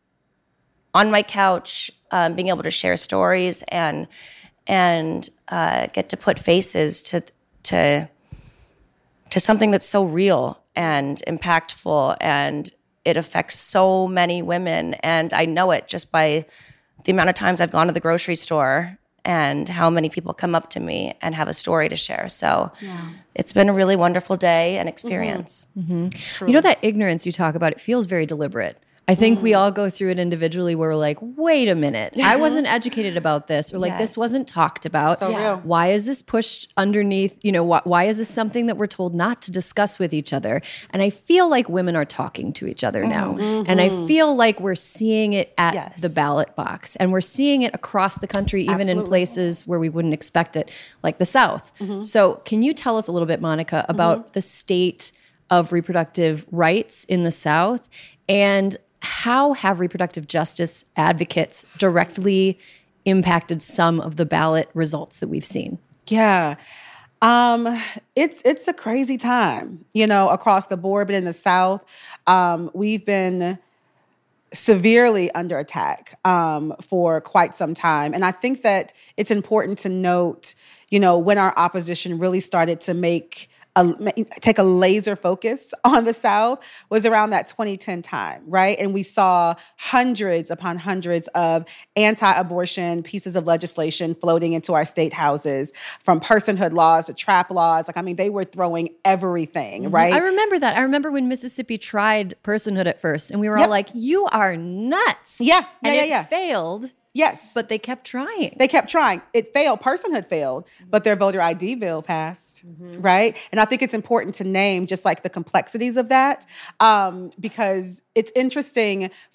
on my couch, um, being able to share stories and and uh, get to put faces to to to something that's so real and impactful, and it affects so many women. And I know it just by the amount of times I've gone to the grocery store and how many people come up to me and have a story to share. So yeah. It's been a really wonderful day and experience. Mm-hmm. Mm-hmm. You know, that ignorance you talk about, it feels very deliberate. I think mm. we all go through it individually where we're like, wait a minute, I wasn't educated about this, or like, yes. this wasn't talked about. So yeah. Why is this pushed underneath? You know, wh- why is this something that we're told not to discuss with each other? And I feel like women are talking to each other now. Mm-hmm. And I feel like we're seeing it at yes. the ballot box, and we're seeing it across the country, even Absolutely. in places where we wouldn't expect it, like the South. Mm-hmm. So can you tell us a little bit, Monica, about mm-hmm. the state of reproductive rights in the South, and how have reproductive justice advocates directly impacted some of the ballot results that we've seen? Yeah. Um, it's it's a crazy time, you know, across the board, but in the South, um, we've been severely under attack um, for quite some time. And I think that it's important to note, you know, when our opposition really started to make A, take a laser focus on the South was around that twenty ten time, right? And we saw hundreds upon hundreds of anti-abortion pieces of legislation floating into our state houses, from personhood laws to trap laws. Like, I mean, they were throwing everything, mm-hmm. right? I remember that. I remember when Mississippi tried personhood at first, and we were yep. all like, you are nuts. Yeah, yeah, and yeah, it yeah. failed. Yes. But they kept trying. They kept trying. It failed. Personhood failed, but their voter I D bill passed, mm-hmm. right? And I think it's important to name just like the complexities of that, um, because it's interesting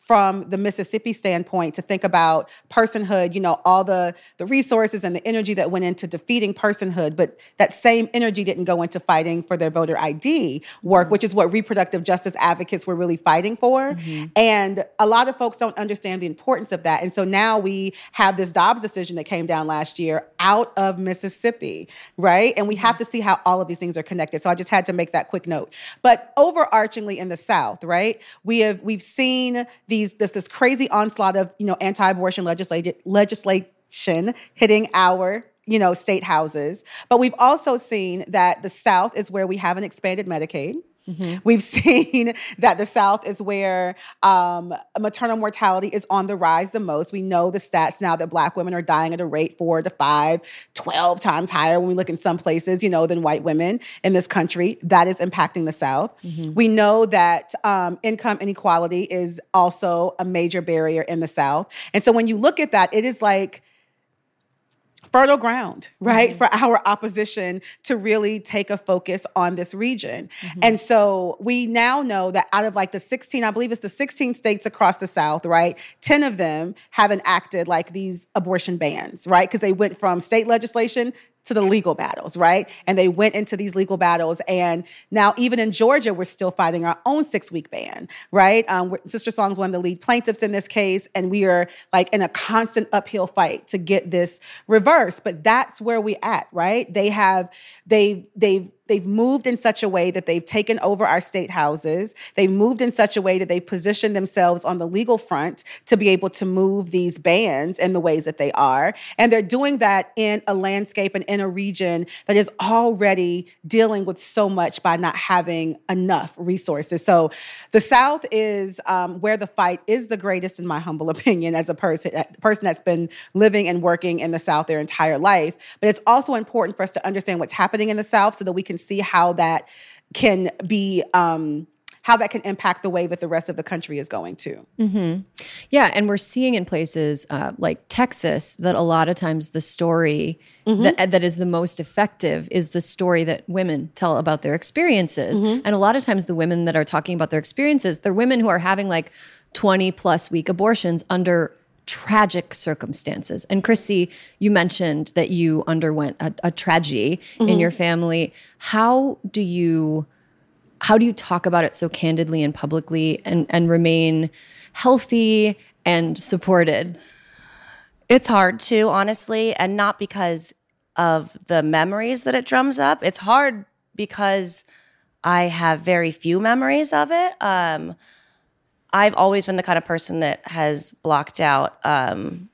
from the Mississippi standpoint to think about personhood, you know, all the, the resources and the energy that went into defeating personhood, but that same energy didn't go into fighting for their voter I D work, mm-hmm. which is what reproductive justice advocates were really fighting for. Mm-hmm. And a lot of folks don't understand the importance of that. And so now we have this Dobbs decision that came down last year out of Mississippi, right? And we have to see how all of these things are connected. So I just had to make that quick note. But overarchingly in the South, right, we have we've seen these this this crazy onslaught of, you know, anti-abortion legislation legislation hitting our, you know, state houses. But we've also seen that the South is where we haven't expanded Medicaid. Mm-hmm. We've seen that the South is where um, maternal mortality is on the rise the most. We know the stats now that Black women are dying at a rate four to five, twelve times higher when we look in some places, you know, than white women in this country. That is impacting the South. Mm-hmm. We know that um, income inequality is also a major barrier in the South. And so when you look at that, it is like fertile ground, right, mm-hmm. for our opposition to really take a focus on this region. Mm-hmm. And so we now know that out of like the sixteen, I believe it's the sixteen states across the South, right, ten of them have enacted like these abortion bans, right, because they went from state legislation to the legal battles, right? And they went into these legal battles. And now even in Georgia, we're still fighting our own six-week ban, right? Um, Sister Song's one of the lead plaintiffs in this case, and we are like in a constant uphill fight to get this reversed. But that's where we're at, right? They have, they, they've, They've moved in such a way that they've taken over our state houses. They've moved in such a way that they've positioned themselves on the legal front to be able to move these bans in the ways that they are. And they're doing that in a landscape and in a region that is already dealing with so much by not having enough resources. So the South is um, where the fight is the greatest, in my humble opinion, as a person, a person that's been living and working in the South their entire life. But it's also important for us to understand what's happening in the South so that we can see how that can be, um, how that can impact the way that the rest of the country is going too. Mm-hmm. Yeah, and we're seeing in places uh, like Texas that a lot of times the story mm-hmm. that, that is the most effective is the story that women tell about their experiences. Mm-hmm. And a lot of times the women that are talking about their experiences, they're women who are having like twenty plus week abortions under tragic circumstances. And Chrissy, you mentioned that you underwent a, a tragedy mm-hmm. in your family. How do you how do you talk about it so candidly and publicly and, and remain healthy and supported? It's hard to, honestly, and not because of the memories that it drums up. It's hard because I have very few memories of it. Um, I've always been the kind of person that has blocked out um,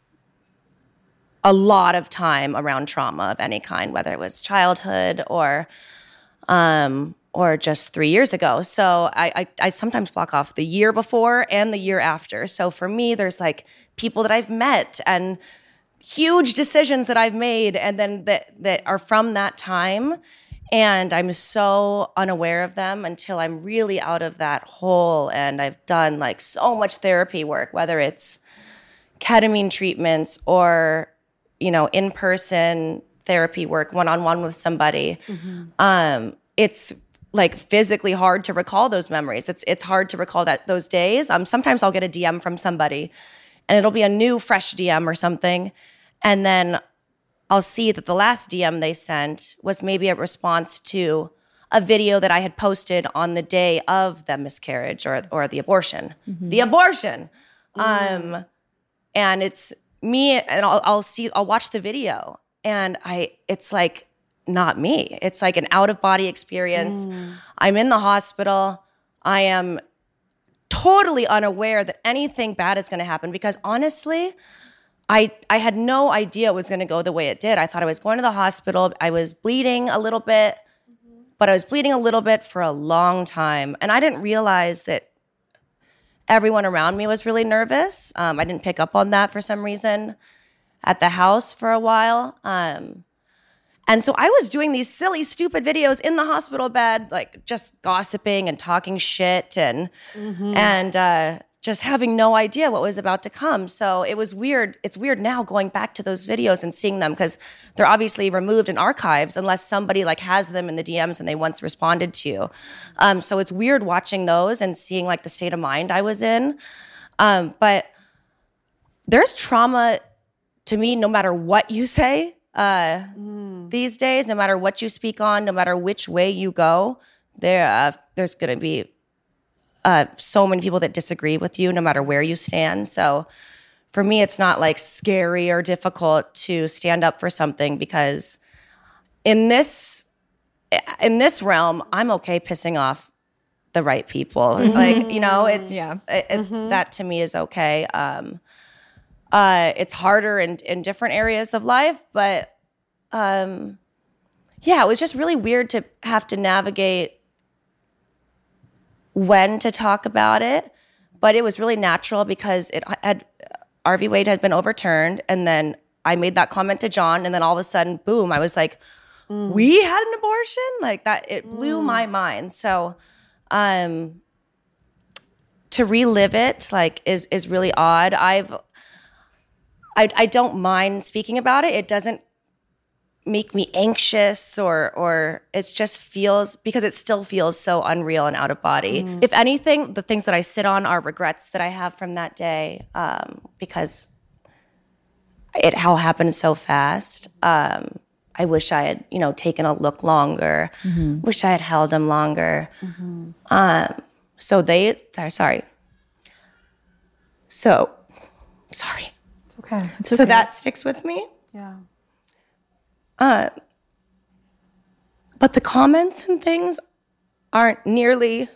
a lot of time around trauma of any kind, whether it was childhood or um, or just three years ago. So I, I, I sometimes block off the year before and the year after. So for me, there's like people that I've met and huge decisions that I've made and then that that are from that time. And I'm so unaware of them until I'm really out of that hole. And I've done like so much therapy work, whether it's ketamine treatments or, you know, in-person therapy work, one-on-one with somebody. Mm-hmm. Um, it's like physically hard to recall those memories. It's it's hard to recall that those days. Um, sometimes I'll get a D M from somebody and it'll be a new, fresh D M or something. And then I'll see that the last D M they sent was maybe a response to a video that I had posted on the day of the miscarriage or or the abortion. Mm-hmm. The abortion. Mm. Um, and it's me, and I'll, I'll see, I'll watch the video, and I, it's like not me. It's like an out of body experience. Mm. I'm in the hospital. I am totally unaware that anything bad is going to happen because honestly, I I had no idea it was going to go the way it did. I thought I was going to the hospital. I was bleeding a little bit, mm-hmm. but I was bleeding a little bit for a long time. And I didn't realize that everyone around me was really nervous. Um, I didn't pick up on that for some reason at the house for a while. Um, and so I was doing these silly, stupid videos in the hospital bed, like just gossiping and talking shit and, mm-hmm. and, uh, just having no idea what was about to come. So it was weird. It's weird now going back to those videos and seeing them because they're obviously removed in archives unless somebody like has them in the D Ms and they once responded to. Um, so it's weird watching those and seeing like the state of mind I was in. Um, but there's trauma to me no matter what you say uh, mm. these days, no matter what you speak on, no matter which way you go, there uh, there's going to be uh, so many people that disagree with you no matter where you stand. So for me, it's not like scary or difficult to stand up for something because in this in this realm, I'm okay pissing off the right people. Mm-hmm. Like, you know, it's yeah. it, it, mm-hmm. that to me is okay. Um, uh, it's harder in, in different areas of life, but um, yeah, it was just really weird to have to navigate when to talk about it. But it was really natural because it had Roe v. Wade had been overturned, and then I made that comment to John, and then all of a sudden, boom, I was like, mm. we had an abortion? Like that, it blew mm. my mind. So um, to relive it, like, is is really odd. I've, I, I don't mind speaking about it. It doesn't make me anxious or or it just feels, because it still feels so unreal and out of body. Mm. If anything, the things that I sit on are regrets that I have from that day um, because it all happened so fast. Um, I wish I had, you know, taken a look longer. Mm-hmm. Wish I had held him longer. Mm-hmm. Um, so they, sorry, sorry. So, sorry. It's okay. It's so okay. that sticks with me. Yeah. Uh, but the comments and things aren't nearly,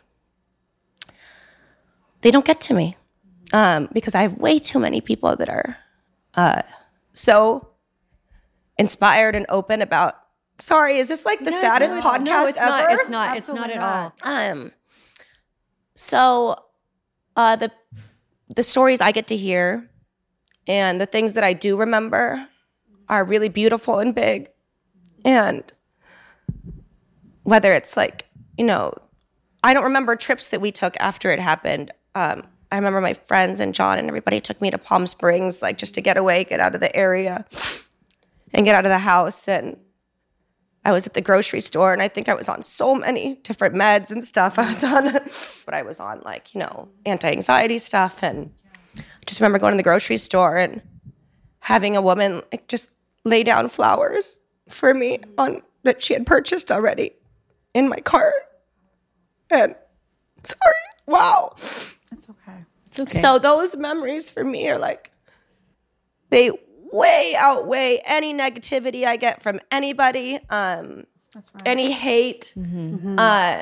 they don't get to me um, because I have way too many people that are uh, so inspired and open about, sorry, is this like the no, saddest no, podcast no, it's ever? Not, it's not, Absolutely it's not at not. all. Um, so uh, the the stories I get to hear and the things that I do remember are really beautiful and big. And whether it's like, you know, I don't remember trips that we took after it happened. Um, I remember my friends and John and everybody took me to Palm Springs, like just to get away, get out of the area and get out of the house. And I was at the grocery store and I think I was on so many different meds and stuff. I was on, but I was on like, you know, anti-anxiety stuff. And I just remember going to the grocery store and having a woman like just lay down flowers for me on that she had purchased already in my cart. And sorry, wow. It's okay. It's okay. So those memories for me are like, they way outweigh any negativity I get from anybody, um, That's right. any hate, Mm-hmm. uh,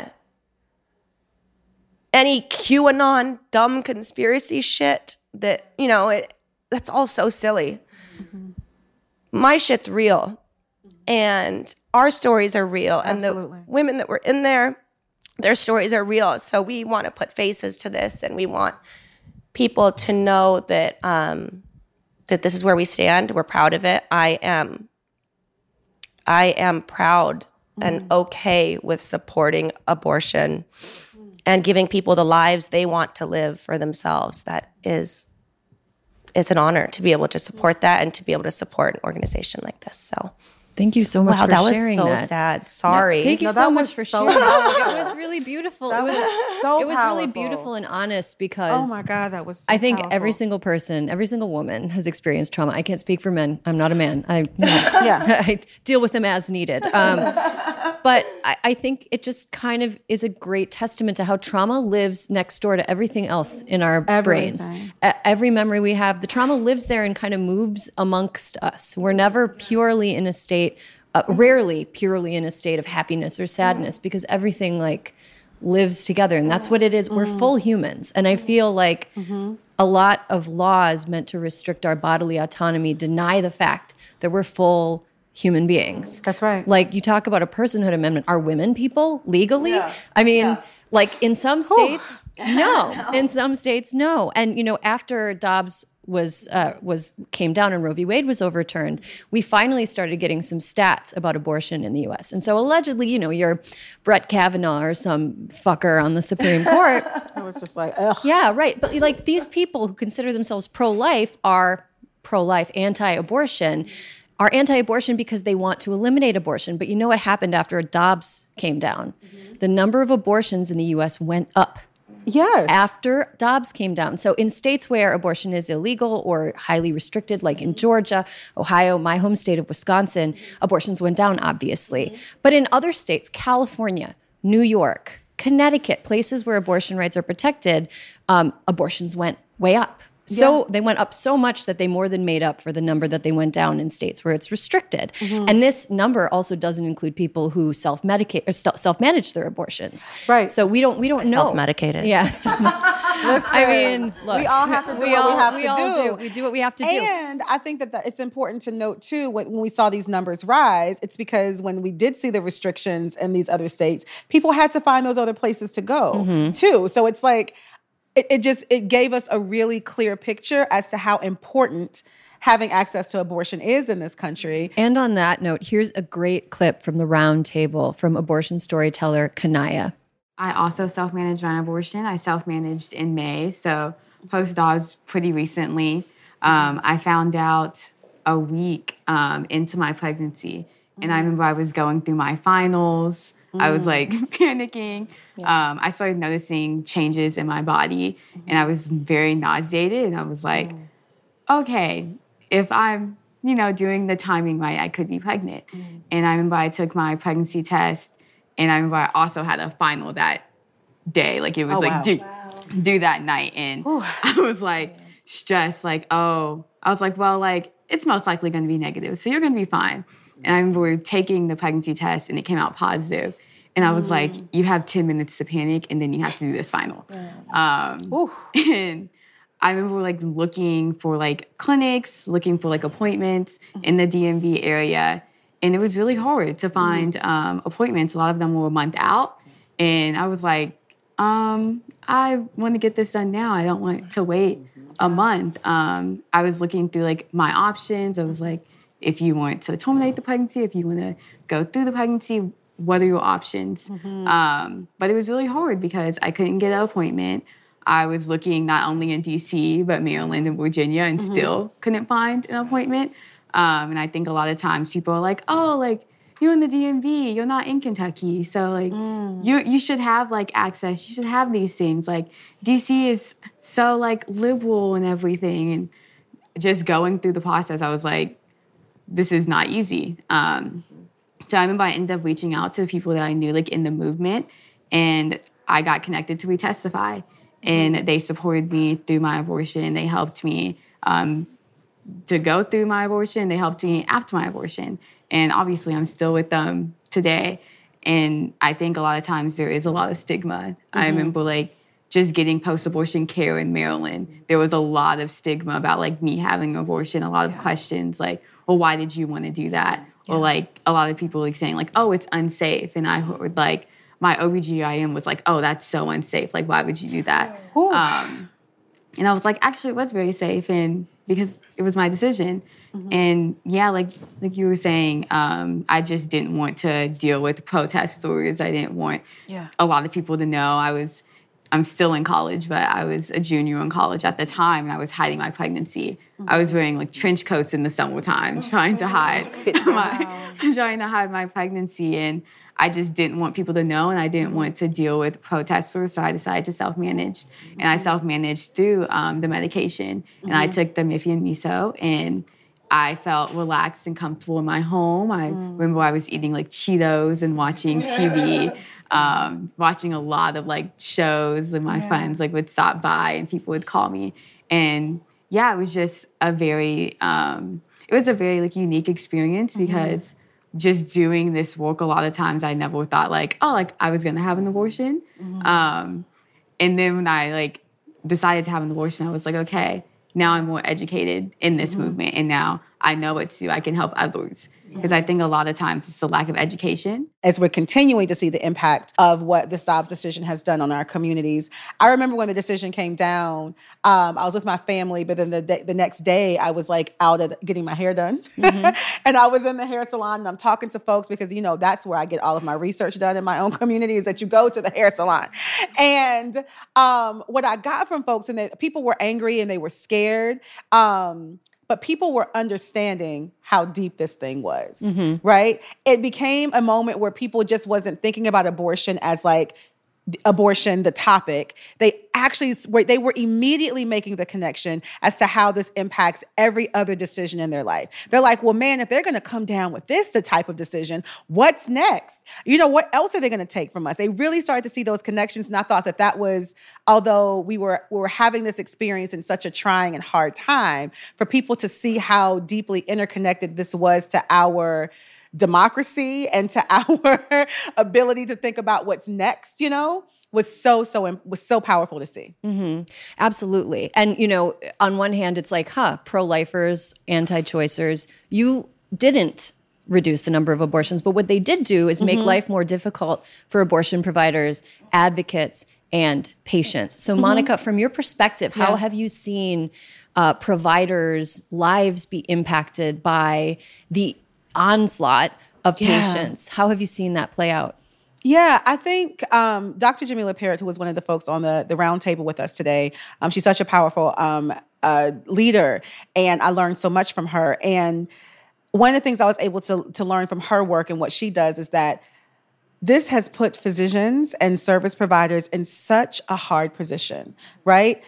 any QAnon dumb conspiracy shit that, you know, it, that's all so silly. Mm-hmm. My shit's real and our stories are real. Absolutely. And the women that were in there, their stories are real. So we want to put faces to this and we want people to know that um, that this is where we stand. We're proud of it. I am I am proud mm. and okay with supporting abortion mm. and giving people the lives they want to live for themselves. That is It's an honor to be able to support that and to be able to support an organization like this. So thank you so much wow, for that sharing was so that. sad. Sorry. No, thank you No, so that much was for so sharing. powerful. It was really beautiful. That it was, was so it was really powerful. beautiful and honest because Oh my God, that was so I think powerful. every single person, every single woman has experienced trauma. I can't speak for men. I'm not a man. I Yeah. I deal with them as needed. Um, but I, I think it just kind of is a great testament to how trauma lives next door to everything else in our brains. Everything. E- Every memory we have, the trauma lives there and kind of moves amongst us. We're never purely in a state, uh, rarely purely in a state of happiness or sadness because everything like lives together. And that's what it is. We're full humans. And I feel like mm-hmm. a lot of laws meant to restrict our bodily autonomy deny the fact that we're full human beings. That's right. Like you talk about a personhood amendment. Are women people legally? Yeah. I mean, yeah. like in some states, no. no. In some states, no. And you know, after Dobbs was uh, was came down and Roe v. Wade was overturned, we finally started getting some stats about abortion in the U S. And so allegedly, you know, you're Brett Kavanaugh or some fucker on the Supreme Court. I was just like, ugh. Yeah, right. But like these people who consider themselves pro-life are pro-life, anti-abortion, are anti-abortion because they want to eliminate abortion. But you know what happened after Dobbs came down? Mm-hmm. The number of abortions in the U S went up. Yes. after Dobbs came down. So in states where abortion is illegal or highly restricted, like in Georgia, Ohio, my home state of Wisconsin, abortions went down, obviously. But in other states, California, New York, Connecticut, places where abortion rights are protected, um, abortions went way up. So yeah. they went up so much that they more than made up for the number that they went down in states where it's restricted. Mm-hmm. And this number also doesn't include people who self-medicate or self-manage their abortions. Right. So we don't we don't know. Self-medicated. Yeah. Self- Listen, I mean, look, we all have to do we what all, we have we to all do. do. We do what we have to do. And I think that the, it's important to note too, when, when we saw these numbers rise, it's because when we did see the restrictions in these other states, people had to find those other places to go mm-hmm. too. So it's like, It, it just, it gave us a really clear picture as to how important having access to abortion is in this country. And on that note, here's a great clip from the round table from abortion storyteller Kanaya. I also self-managed my abortion. I self-managed in May, so post-Dobbs pretty recently. Um, I found out a week um, into my pregnancy, and I remember I was going through my finals. Mm. I was like panicking. Yeah. Um, I started noticing changes in my body, mm-hmm. and I was very nauseated. And I was like, mm. okay, if I'm, you know, doing the timing right, I could be pregnant. Mm. And I remember I took my pregnancy test, and I remember I also had a final that day. Like it was oh, like wow. due, wow. due that night, and Ooh. I was like stressed. Like oh, I was like, well, like it's most likely going to be negative, so you're going to be fine. And I remember we were taking the pregnancy test, and it came out positive. And I was mm. like, you have ten minutes to panic, and then you have to do this final. Um, and I remember like looking for like clinics, looking for like appointments in the D M V area. And it was really hard to find um, appointments. A lot of them were a month out. And I was like, um, I want to get this done now. I don't want to wait a month. Um, I was looking through like my options. I was like, if you want to terminate the pregnancy, if you want to go through the pregnancy, what are your options? Mm-hmm. Um, but it was really hard because I couldn't get an appointment. I was looking not only in D C, but Maryland and Virginia, and mm-hmm. still couldn't find an appointment. Um, and I think a lot of times people are like, oh, like, you're in the D M V, you're not in Kentucky. So, like, mm. you you should have, like, access. You should have these things. Like, D C is so, like, liberal and everything. And just going through the process, I was like, this is not easy. Um So I remember I ended up reaching out to the people that I knew, like, in the movement, and I got connected to We Testify, and they supported me through my abortion. They helped me um, to go through my abortion. They helped me after my abortion, and obviously I'm still with them today. And I think a lot of times there is a lot of stigma. Mm-hmm. I remember, like, just getting post-abortion care in Maryland, there was a lot of stigma about, like, me having an abortion, a lot of yeah. questions, like, well, why did you want to do that? Yeah. Or, like, a lot of people, like, saying, like, oh, it's unsafe. And I heard, like, my O B G Y N was like, oh, that's so unsafe. Like, why would you do that? Um, and I was like, actually, it was very safe, and because it was my decision. Mm-hmm. And, yeah, like like you were saying, um, I just didn't want to deal with protest stories. I didn't want yeah. a lot of people to know I was I'm still in college, but I was a junior in college at the time, and I was hiding my pregnancy. Mm-hmm. I was wearing, like, trench coats in the summertime, trying to hide my trying to hide my pregnancy, and I just didn't want people to know, and I didn't want to deal with protesters, so I decided to self-manage, mm-hmm. and I self-managed through um, the medication, mm-hmm. and I took the Miffy and Miso, and I felt relaxed and comfortable in my home. I mm. remember I was eating, like, Cheetos and watching T V. Um, watching a lot of, like, shows, and my yeah. friends, like, would stop by and people would call me. And yeah, it was just a very, um, it was a very, like, unique experience because mm-hmm. just doing this work, a lot of times I never thought, like, oh, like, I was going to have an abortion. Mm-hmm. Um, and then when I, like, decided to have an abortion, I was like, okay, now I'm more educated in this mm-hmm. movement, and now I know what to do. I can help others. Because I think a lot of times it's the lack of education. As we're continuing to see the impact of what this Dobbs decision has done on our communities. I remember when the decision came down, um, I was with my family, but then the day, the next day I was like out of getting my hair done. Mm-hmm. And I was in the hair salon and I'm talking to folks because, you know, that's where I get all of my research done in my own community is that you go to the hair salon. And um, what I got from folks, and they, people were angry and they were scared, um, but people were understanding how deep this thing was, mm-hmm. right? It became a moment where people just wasn't thinking about abortion as like abortion, the topic, they actually were, they were immediately making the connection as to how this impacts every other decision in their life. They're like, well, man, if they're going to come down with this the type of decision, what's next? You know, what else are they going to take from us? They really started to see those connections, and I thought that that was, although we were we were having this experience in such a trying and hard time, for people to see how deeply interconnected this was to our democracy and to our ability to think about what's next, you know, was so, so, was so powerful to see. Mm-hmm. Absolutely. And, you know, on one hand, it's like, huh, pro-lifers, anti-choicers, you didn't reduce the number of abortions, but what they did do is make mm-hmm. life more difficult for abortion providers, advocates, and patients. So, mm-hmm. Monica, from your perspective, how yeah. have you seen uh, providers' lives be impacted by the onslaught of yeah. patients? How have you seen that play out? Yeah, I think um, Doctor Jamila Parrott, who was one of the folks on the, the round table with us today, um, she's such a powerful um, uh, leader, and I learned so much from her. And one of the things I was able to, to learn from her work and what she does is that this has put physicians and service providers in such a hard position, right?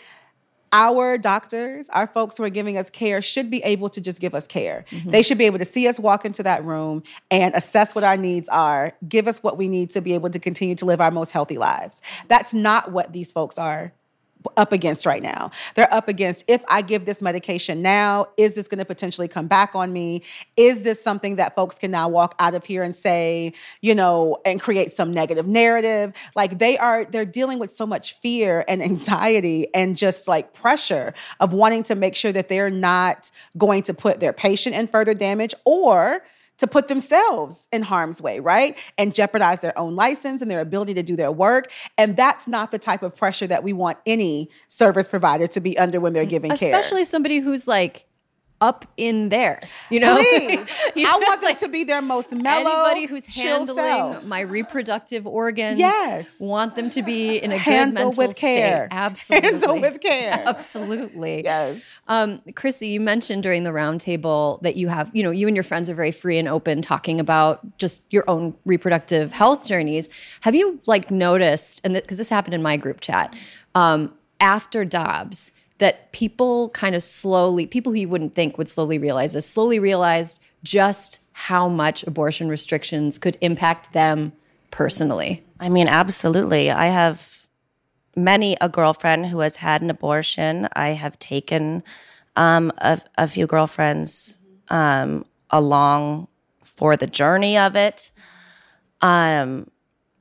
Our doctors, our folks who are giving us care, should be able to just give us care. Mm-hmm. They should be able to see us walk into that room and assess what our needs are, give us what we need to be able to continue to live our most healthy lives. That's not what these folks are up against right now. They're up against, if I give this medication now, is this going to potentially come back on me? Is this something that folks can now walk out of here and say, you know, and create some negative narrative? Like they are, they're dealing with so much fear and anxiety and just like pressure of wanting to make sure that they're not going to put their patient in further damage or to put themselves in harm's way, right? And jeopardize their own license and their ability to do their work. And that's not the type of pressure that we want any service provider to be under when they're giving Especially care. Especially somebody who's like up in there, you know? Please. you I know, want them like, to be their most mellow, anybody who's chill handling self. my reproductive organs, yes. want them to be in a Handle good mental with care. state. Absolutely. Handle with care. Absolutely. Yes. Um, Chrissy, you mentioned during the roundtable that you have, you know, you and your friends are very free and open talking about just your own reproductive health journeys. Have you like noticed, and because this happened in my group chat, um, after Dobbs, that people kind of slowly, people who you wouldn't think would slowly realize this, slowly realized just how much abortion restrictions could impact them personally? I mean, absolutely. I have many a girlfriend who has had an abortion. I have taken um, a, a few girlfriends um, along for the journey of it. Um,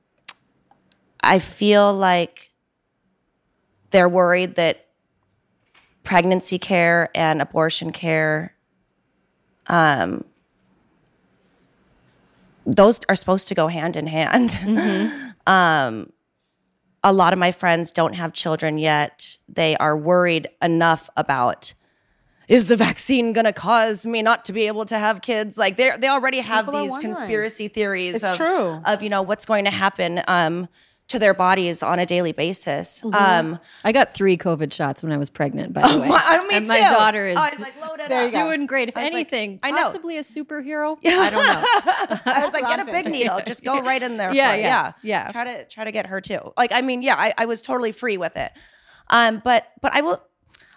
I feel like they're worried that pregnancy care and abortion care, um, those are supposed to go hand in hand. Mm-hmm. um, a lot of my friends don't have children yet. They are worried enough about, is the vaccine going to cause me not to be able to have kids? Like they they already have People these conspiracy theories it's of, true. of, you know, what's going to happen um, to their bodies on a daily basis. Mm-hmm. Um, I got three COVID shots when I was pregnant, by the oh, way. My, I mean, and my too. daughter is oh, I was like, load it There up. you go. doing great. If I was like, anything, I know. possibly a superhero. I don't know. I was like, what get a I'm big thinking. needle. Just go right in there. Yeah, for it. yeah, yeah, yeah. Try to try to get her too. Like, I mean, yeah, I, I was totally free with it. Um, but but I will.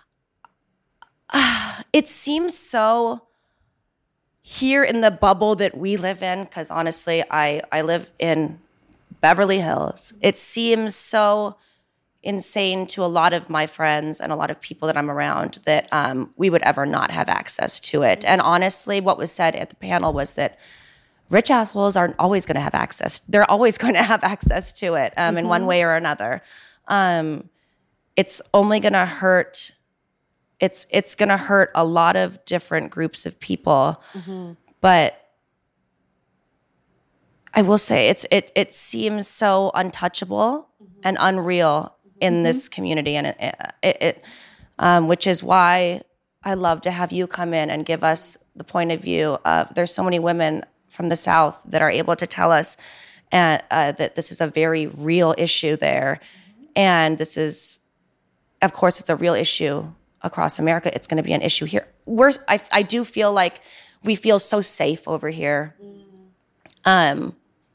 Uh, it seems so here in the bubble that we live in, because honestly, I I live in Beverly Hills. It seems so insane to a lot of my friends and a lot of people that I'm around that um, we would ever not have access to it. And honestly, what was said at the panel was that rich assholes aren't always going to have access. They're always going to have access to it um, mm-hmm. in one way or another. Um, it's only going to hurt. It's it's going to hurt a lot of different groups of people. Mm-hmm. But I will say it's it it seems so untouchable mm-hmm. and unreal in mm-hmm. this community, and it, it, it um, which is why I love to have you come in and give us the point of view of. There's so many women from the South that are able to tell us and uh, that this is a very real issue there, mm-hmm. and this is, of course, it's a real issue across America. It's going to be an issue here. We're I I do feel like we feel so safe over here. Mm-hmm. Um.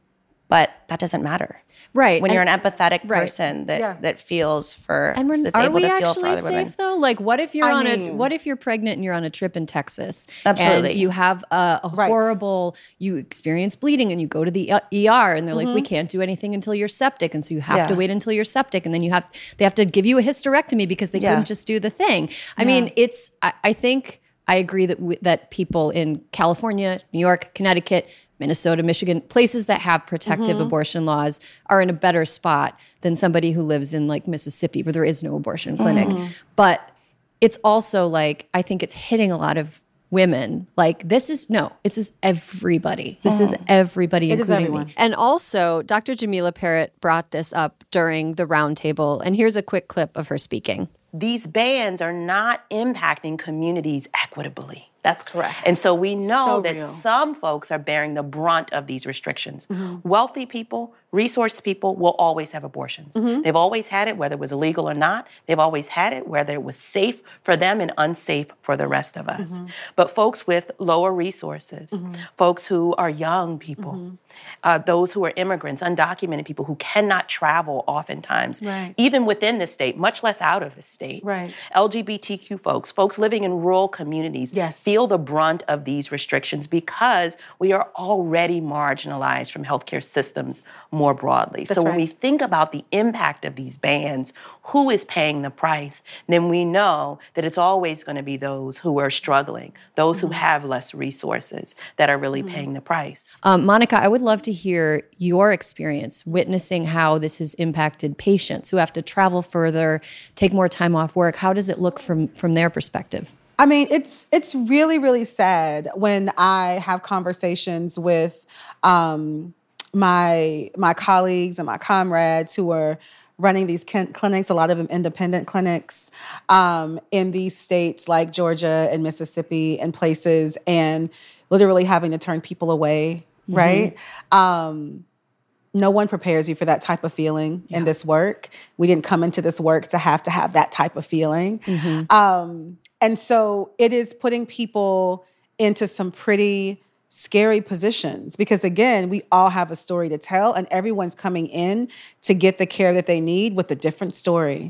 but that doesn't matter. Right. When and, you're an empathetic right. person that, Yeah. that feels for, And we're, that's are able we to feel for actually other safe women. though? Like, what if you're I on a mean- what if you're pregnant and you're on a trip in Texas? Absolutely. And you have a, a Right. horrible, you experience bleeding, and you go to the uh, E R, and they're like, we can't do anything until you're septic, and so you have Yeah. to wait until you're septic, and then you have they have to give you a hysterectomy because they Yeah. couldn't just do the thing. I mean, it's I, I think I agree that w- that people in California, New York, Connecticut, Minnesota, Michigan, places that have protective abortion laws are in a better spot than somebody who lives in like Mississippi where there is no abortion clinic. But it's also like, I think it's hitting a lot of women. Like this is, no, this is everybody. This is everybody, It is including everyone. me. And also, Doctor Jamila Parrott brought this up during the roundtable. And here's a quick clip of her speaking. These bans are not impacting communities equitably. That's correct. And so we know So that real. some folks are bearing the brunt of these restrictions. Wealthy people, resource people will always have abortions. They've always had it, whether it was illegal or not. They've always had it, whether it was safe for them and unsafe for the rest of us. But folks with lower resources, folks who are young people, uh, those who are immigrants, undocumented people who cannot travel oftentimes, Right. even within the state, much less out of the state. Right. L G B T Q folks, folks living in rural communities, Yes. feel the brunt of these restrictions because we are already marginalized from healthcare systems more broadly. That's so when right. we think about the impact of these bans, who is paying the price, then we know that it's always going to be those who are struggling, those who have less resources that are really paying the price. Um, Monica, I would love to hear your experience witnessing how this has impacted patients who have to travel further, take more time off work. How does it look from, from their perspective? I mean, it's it's really, really sad when I have conversations with um, my my colleagues and my comrades who are running these kin- clinics, a lot of them independent clinics, um, in these states like Georgia and Mississippi and places, and literally having to turn people away, right? Um, no one prepares you for that type of feeling in this work. We didn't come into this work to have to have that type of feeling. Um, and so it is putting people into some pretty scary positions because, again, we all have a story to tell and everyone's coming in to get the care that they need with a different story.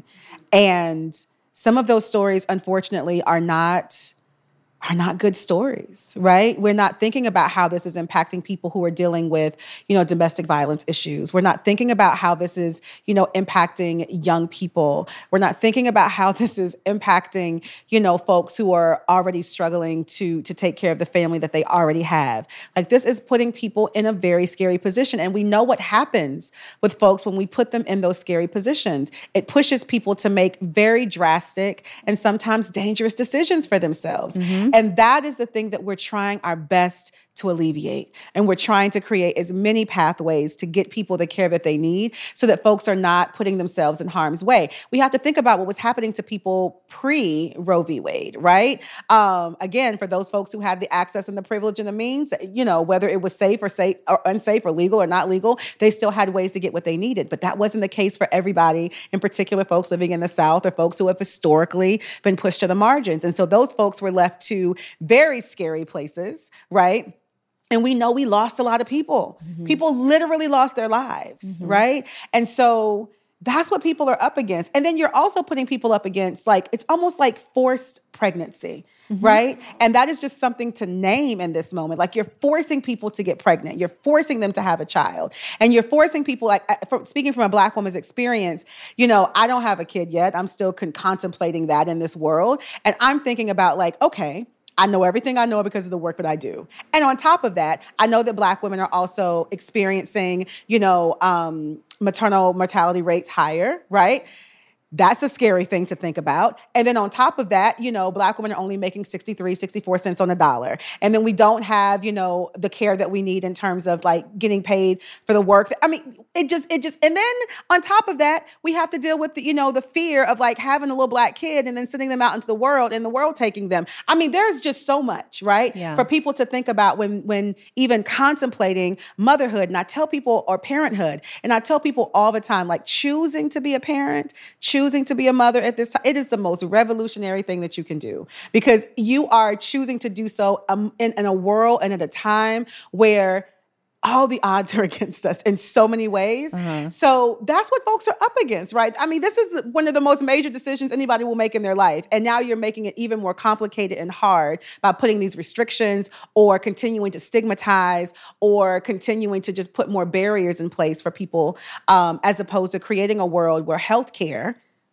And some of those stories, unfortunately, are not are not good stories, right? We're not thinking about how this is impacting people who are dealing with, you know, domestic violence issues. We're not thinking about how this is, you know, impacting young people. We're not thinking about how this is impacting, you know, folks who are already struggling to, to take care of the family that they already have. Like, this is putting people in a very scary position. And we know what happens with folks when we put them in those scary positions. It pushes people to make very drastic and sometimes dangerous decisions for themselves. And that is the thing that we're trying our best to alleviate. And we're trying to create as many pathways to get people the care that they need so that folks are not putting themselves in harm's way. We have to think about what was happening to people pre-Roe v. Wade, right? Um, again, for those folks who had the access and the privilege and the means, you know, whether it was safe or safe or unsafe or legal or not legal, they still had ways to get what they needed. But that wasn't the case for everybody, in particular folks living in the South or folks who have historically been pushed to the margins. And so those folks were left to very scary places, right? And we know we lost a lot of people. Mm-hmm. People literally lost their lives, mm-hmm. right? And so that's what people are up against. And then you're also putting people up against, like, it's almost like forced pregnancy, mm-hmm. right? And that is just something to name in this moment. Like, you're forcing people to get pregnant. You're forcing them to have a child. And you're forcing people, like, from, speaking from a Black woman's experience, you know, I don't have a kid yet. I'm still con- contemplating that in this world. And I'm thinking about, like, okay, I know everything I know because of the work that I do. And on top of that, I know that Black women are also experiencing, you know, um, maternal mortality rates higher, right? That's a scary thing to think about. And then on top of that, you know, Black women are only making sixty-three, sixty-four cents on a dollar. And then we don't have, you know, the care that we need in terms of, like, getting paid for the work. I mean, it just, it just, and then on top of that, we have to deal with the, you know, the fear of, like, having a little Black kid and then sending them out into the world and the world taking them. I mean, there's just so much, right? Yeah. For people to think about when, when even contemplating motherhood. And I tell people, or parenthood, and I tell people all the time, like, choosing to be a parent, choosing to be a mother at this time, it is the most revolutionary thing that you can do, because you are choosing to do so um, in, in a world and at a time where all the odds are against us in so many ways. Uh-huh. So that's what folks are up against, right? I mean, this is one of the most major decisions anybody will make in their life. And now you're making it even more complicated and hard by putting these restrictions or continuing to stigmatize or continuing to just put more barriers in place for people, um, as opposed to creating a world where healthcare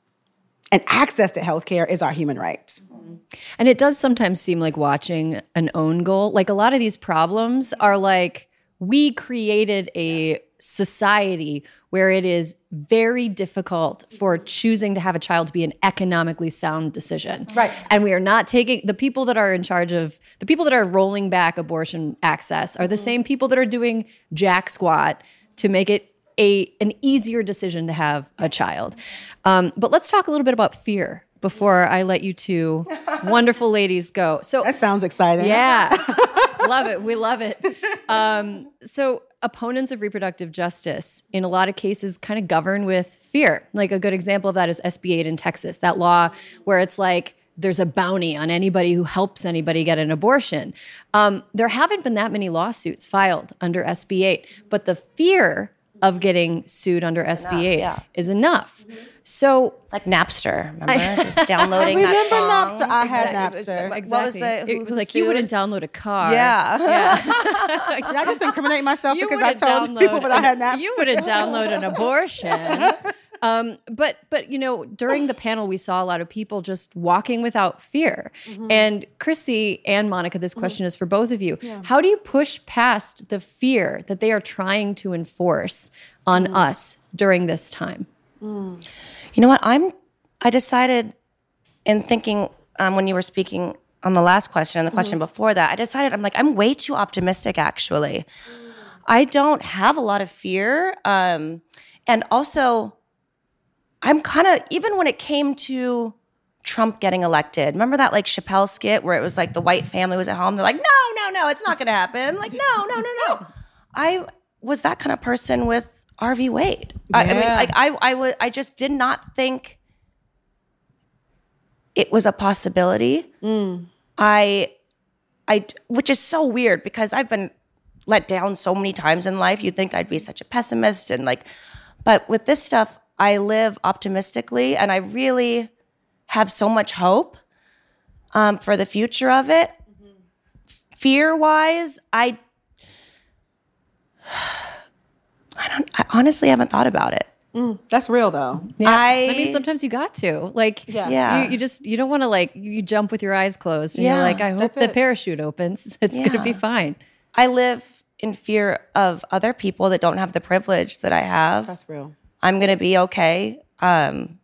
and access to healthcare is our human right. And it does sometimes seem like watching an own goal. Like a lot of these problems are like, we created a society where it is very difficult for choosing to have a child to be an economically sound decision. Right. And we are not taking, the people that are in charge of, the people that are rolling back abortion access are the same people that are doing jack squat to make it a an easier decision to have a child. Um, but let's talk a little bit about fear before I let you two wonderful ladies go. So that sounds exciting. Yeah. Love it. We love it. Um, so opponents of reproductive justice in a lot of cases kind of govern with fear. Like a good example of that is S B eight in Texas, that law where it's like there's a bounty on anybody who helps anybody get an abortion. Um, there haven't been that many lawsuits filed under S B eight, but the fear of getting sued under S B eight enough, yeah. is enough. So it's like Napster, remember? Just downloading remember that song. Napster? I had exactly. Napster. Exactly. What was the, who, it was who like sued? you wouldn't download a car. Yeah. yeah. Did I just incriminate myself You because I wouldn't told download people that I had an- Napster? You wouldn't download an abortion. Um, but but you know, during the panel, we saw a lot of people just walking without fear. Mm-hmm. And Chrissy and Monica, this question mm-hmm. is for both of you. Yeah. How do you push past the fear that they are trying to enforce on mm. us during this time? Mm. You know what? I'm. I decided in thinking um, when you were speaking on the last question and the question mm-hmm. before that, I decided I'm like I'm way too optimistic. Actually, mm. I don't have a lot of fear, um, and also. I'm kind of, even when it came to Trump getting elected, remember that like Chappelle skit where it was like the white family was at home? They're like, no, no, no, it's not going to happen. Like, no, no, no, no. I was that kind of person with R V Wade. Yeah. I, I mean, like I, I, w- I just did not think it was a possibility. Mm. I, I, which is so weird because I've been let down so many times in life. You'd think I'd be such a pessimist and like, but with this stuff, I live optimistically, and I really have so much hope um, for the future of it. Mm-hmm. Fear-wise, I, I don't. I honestly haven't thought about it. Mm, that's real, though. Yeah. I, I mean, sometimes you got to like. Yeah. yeah. You, you just you don't want to like you jump with your eyes closed, and yeah, you're like, I hope the it. parachute opens. It's yeah. gonna be fine. I live in fear of other people that don't have the privilege that I have. That's real. I'm going to be okay. Um,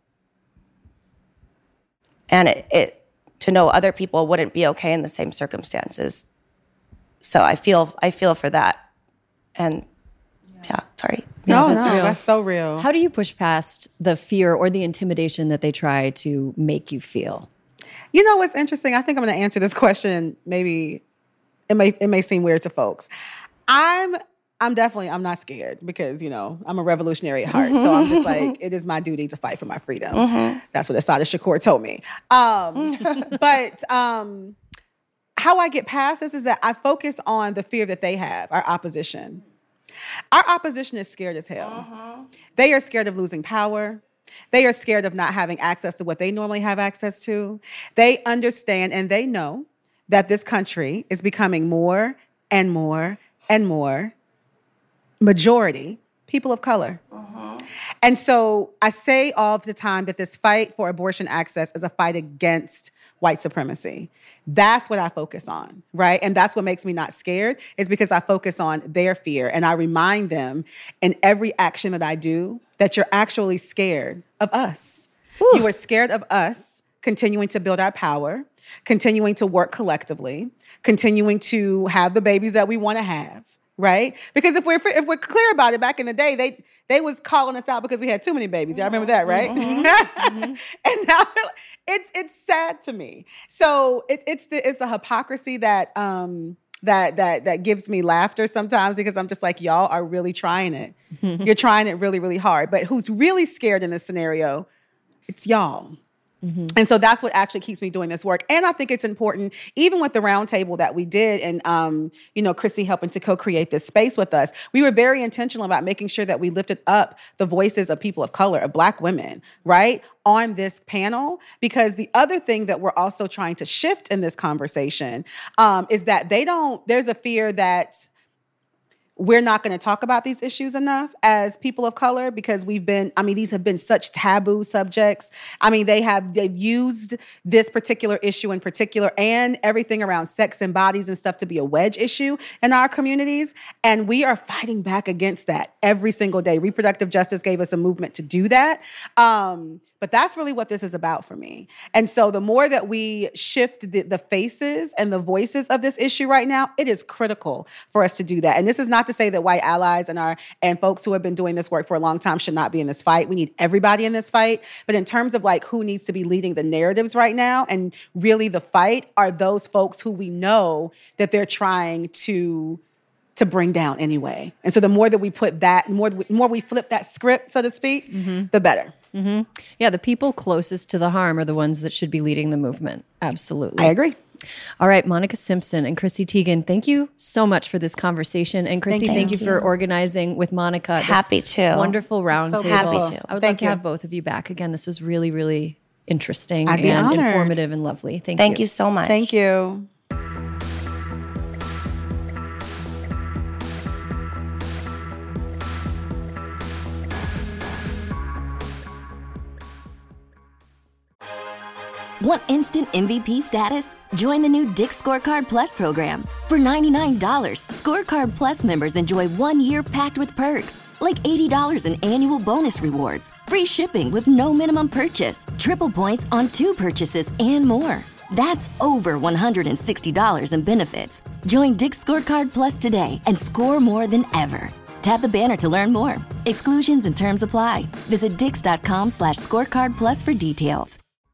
and it, it to know other people wouldn't be okay in the same circumstances. So I feel I feel for that. And yeah, sorry. No, Yeah, that's no, real. that's so real. How do you push past the fear or the intimidation that they try to make you feel? You know what's interesting? I think I'm going to answer this question. Maybe it may it may seem weird to folks. I'm I'm definitely, I'm not scared because, you know, I'm a revolutionary at heart. So I'm just like, it is my duty to fight for my freedom. Mm-hmm. That's what Assata Shakur told me. Um, but um, how I get past this is that I focus on the fear that they have, our opposition. Our opposition is scared as hell. Uh-huh. They are scared of losing power. They are scared of not having access to what they normally have access to. They understand and they know that this country is becoming more and more and more majority people of color. Uh-huh. And so I say all the time that this fight for abortion access is a fight against white supremacy. That's what I focus on, right? And that's what makes me not scared is because I focus on their fear and I remind them in every action that I do that you're actually scared of us. Oof. You are scared of us continuing to build our power, continuing to work collectively, continuing to have the babies that we want to have. Right? Because if we're if we're clear about it, back in the day, they they was calling us out because we had too many babies. Y'all remember that, right? Mm-hmm. Mm-hmm. And now it's it's sad to me. So it, it's the it's the hypocrisy that um that that that gives me laughter sometimes because I'm just like, y'all are really trying it. Mm-hmm. You're trying it really, really hard. But who's really scared in this scenario? It's y'all. Mm-hmm. And so that's what actually keeps me doing this work. And I think it's important, even with the roundtable that we did and, um, you know, Chrissy helping to co-create this space with us, we were very intentional about making sure that we lifted up the voices of people of color, of Black women, right, on this panel. Because the other thing that we're also trying to shift in this conversation um, is that they don't, there's a fear that we're not going to talk about these issues enough as people of color because we've been, I mean, these have been such taboo subjects. I mean, they have, they've used this particular issue in particular and everything around sex and bodies and stuff to be a wedge issue in our communities. And we are fighting back against that every single day. Reproductive justice gave us a movement to do that. Um, but that's really what this is about for me. And so the more that we shift the, the faces and the voices of this issue right now, it is critical for us to do that. And this is not to say that white allies and our and folks who have been doing this work for a long time should not be in this fight. We need everybody in this fight. But in terms of like who needs to be leading the narratives right now and really the fight are those folks who we know that they're trying to to bring down anyway. And so the more that we put that, the more, the more we flip that script, so to speak, mm-hmm. the better. Mm-hmm. Yeah, the people closest to the harm are the ones that should be leading the movement. Absolutely. I agree. All right, Monica Simpson and Chrissy Teigen, thank you so much for this conversation. And Chrissy, thank, thank you, you for organizing with Monica. Happy to. Wonderful roundtable. So happy to. I would thank love to you. have both of you back again. This was really, really interesting I'd be and honored. informative and lovely. Thank, thank you. you so much. Thank you. Want instant M V P status? Join the new Dick's Scorecard Plus program. For ninety-nine dollars, Scorecard Plus members enjoy one year packed with perks, like eighty dollars in annual bonus rewards, free shipping with no minimum purchase, triple points on two purchases, and more. That's over one hundred sixty dollars in benefits. Join Dick's Scorecard Plus today and score more than ever. Tap the banner to learn more. Exclusions and terms apply. Visit dix.com slash scorecard plus for details.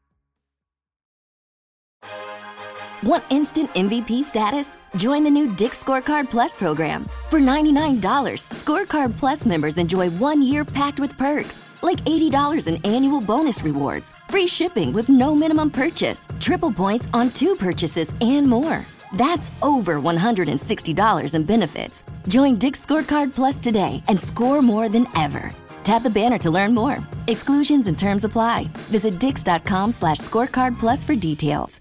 Want instant M V P status? Join the new Dick's Scorecard Plus program. For ninety-nine dollars, Scorecard Plus members enjoy one year packed with perks, like eighty dollars in annual bonus rewards, free shipping with no minimum purchase, triple points on two purchases, and more. That's over one hundred sixty dollars in benefits. Join Dick's Scorecard Plus today and score more than ever. Tap the banner to learn more. Exclusions and terms apply. Visit dix.com slash scorecard plus for details.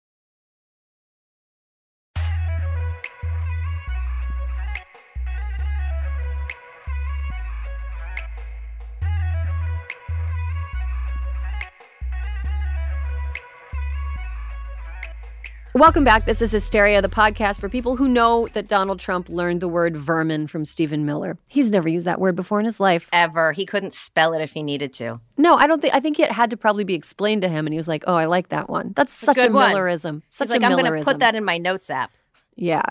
Welcome back. This is Hysteria, the podcast for people who know that Donald Trump learned the word vermin from Stephen Miller. He's never used that word before in his life. Ever. He couldn't spell it if he needed to. No, I don't think, I think it had to probably be explained to him and he was like, oh, I like that one. That's such a, good one. Millerism. Such He's like, a I'm Millerism. going to put that in my notes app. Yeah.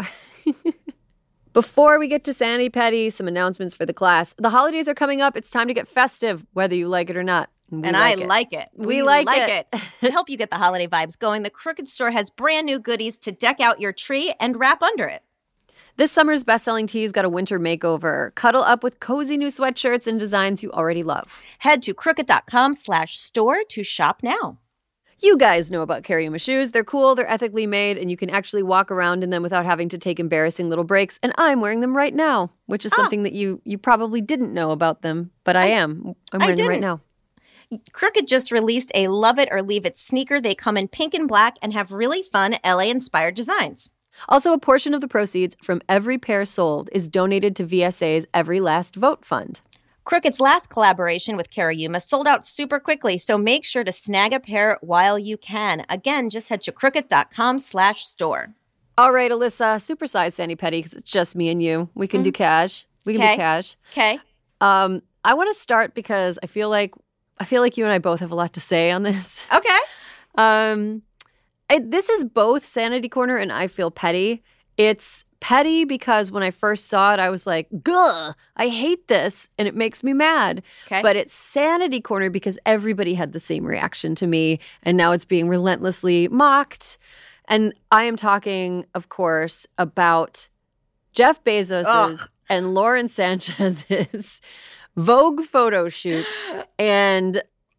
Before we get to Sanity Petty, some announcements for the class. The holidays are coming up. It's time to get festive, whether you like it or not. And, and like I it. like it. We, we like, like it. it. To help you get the holiday vibes going, the Crooked Store has brand new goodies to deck out your tree and wrap under it. This summer's best-selling tees got a winter makeover. Cuddle up with cozy new sweatshirts and designs you already love. Head to crooked.com slash store to shop now. You guys know about Cariuma shoes. They're cool, they're ethically made, and you can actually walk around in them without having to take embarrassing little breaks. And I'm wearing them right now, which is oh. something that you you probably didn't know about them, but I, I am. I'm wearing them right now. Crooked just released a Love It or Leave It sneaker. They come in pink and black and have really fun L A-inspired designs. Also, a portion of the proceeds from every pair sold is donated to V S A's Every Last Vote Fund. Crooked's last collaboration with Cariuma sold out super quickly, so make sure to snag a pair while you can. Again, just head to crooked.com slash store. All right, Alyssa, supersize Sandy Petty because it's just me and you. We can mm. do cash. We can Kay. do cash. Okay. Um, I want to start because I feel like I feel like you and I both have a lot to say on this. Okay. Um, I, this is both Sanity Corner and I Feel Petty. It's petty because when I first saw it, I was like, gah, I hate this, and it makes me mad. Okay. But it's Sanity Corner because everybody had the same reaction to me, and now it's being relentlessly mocked. And I am talking, of course, about Jeff Bezos's and Lauren Sanchez's Vogue photo shoot. And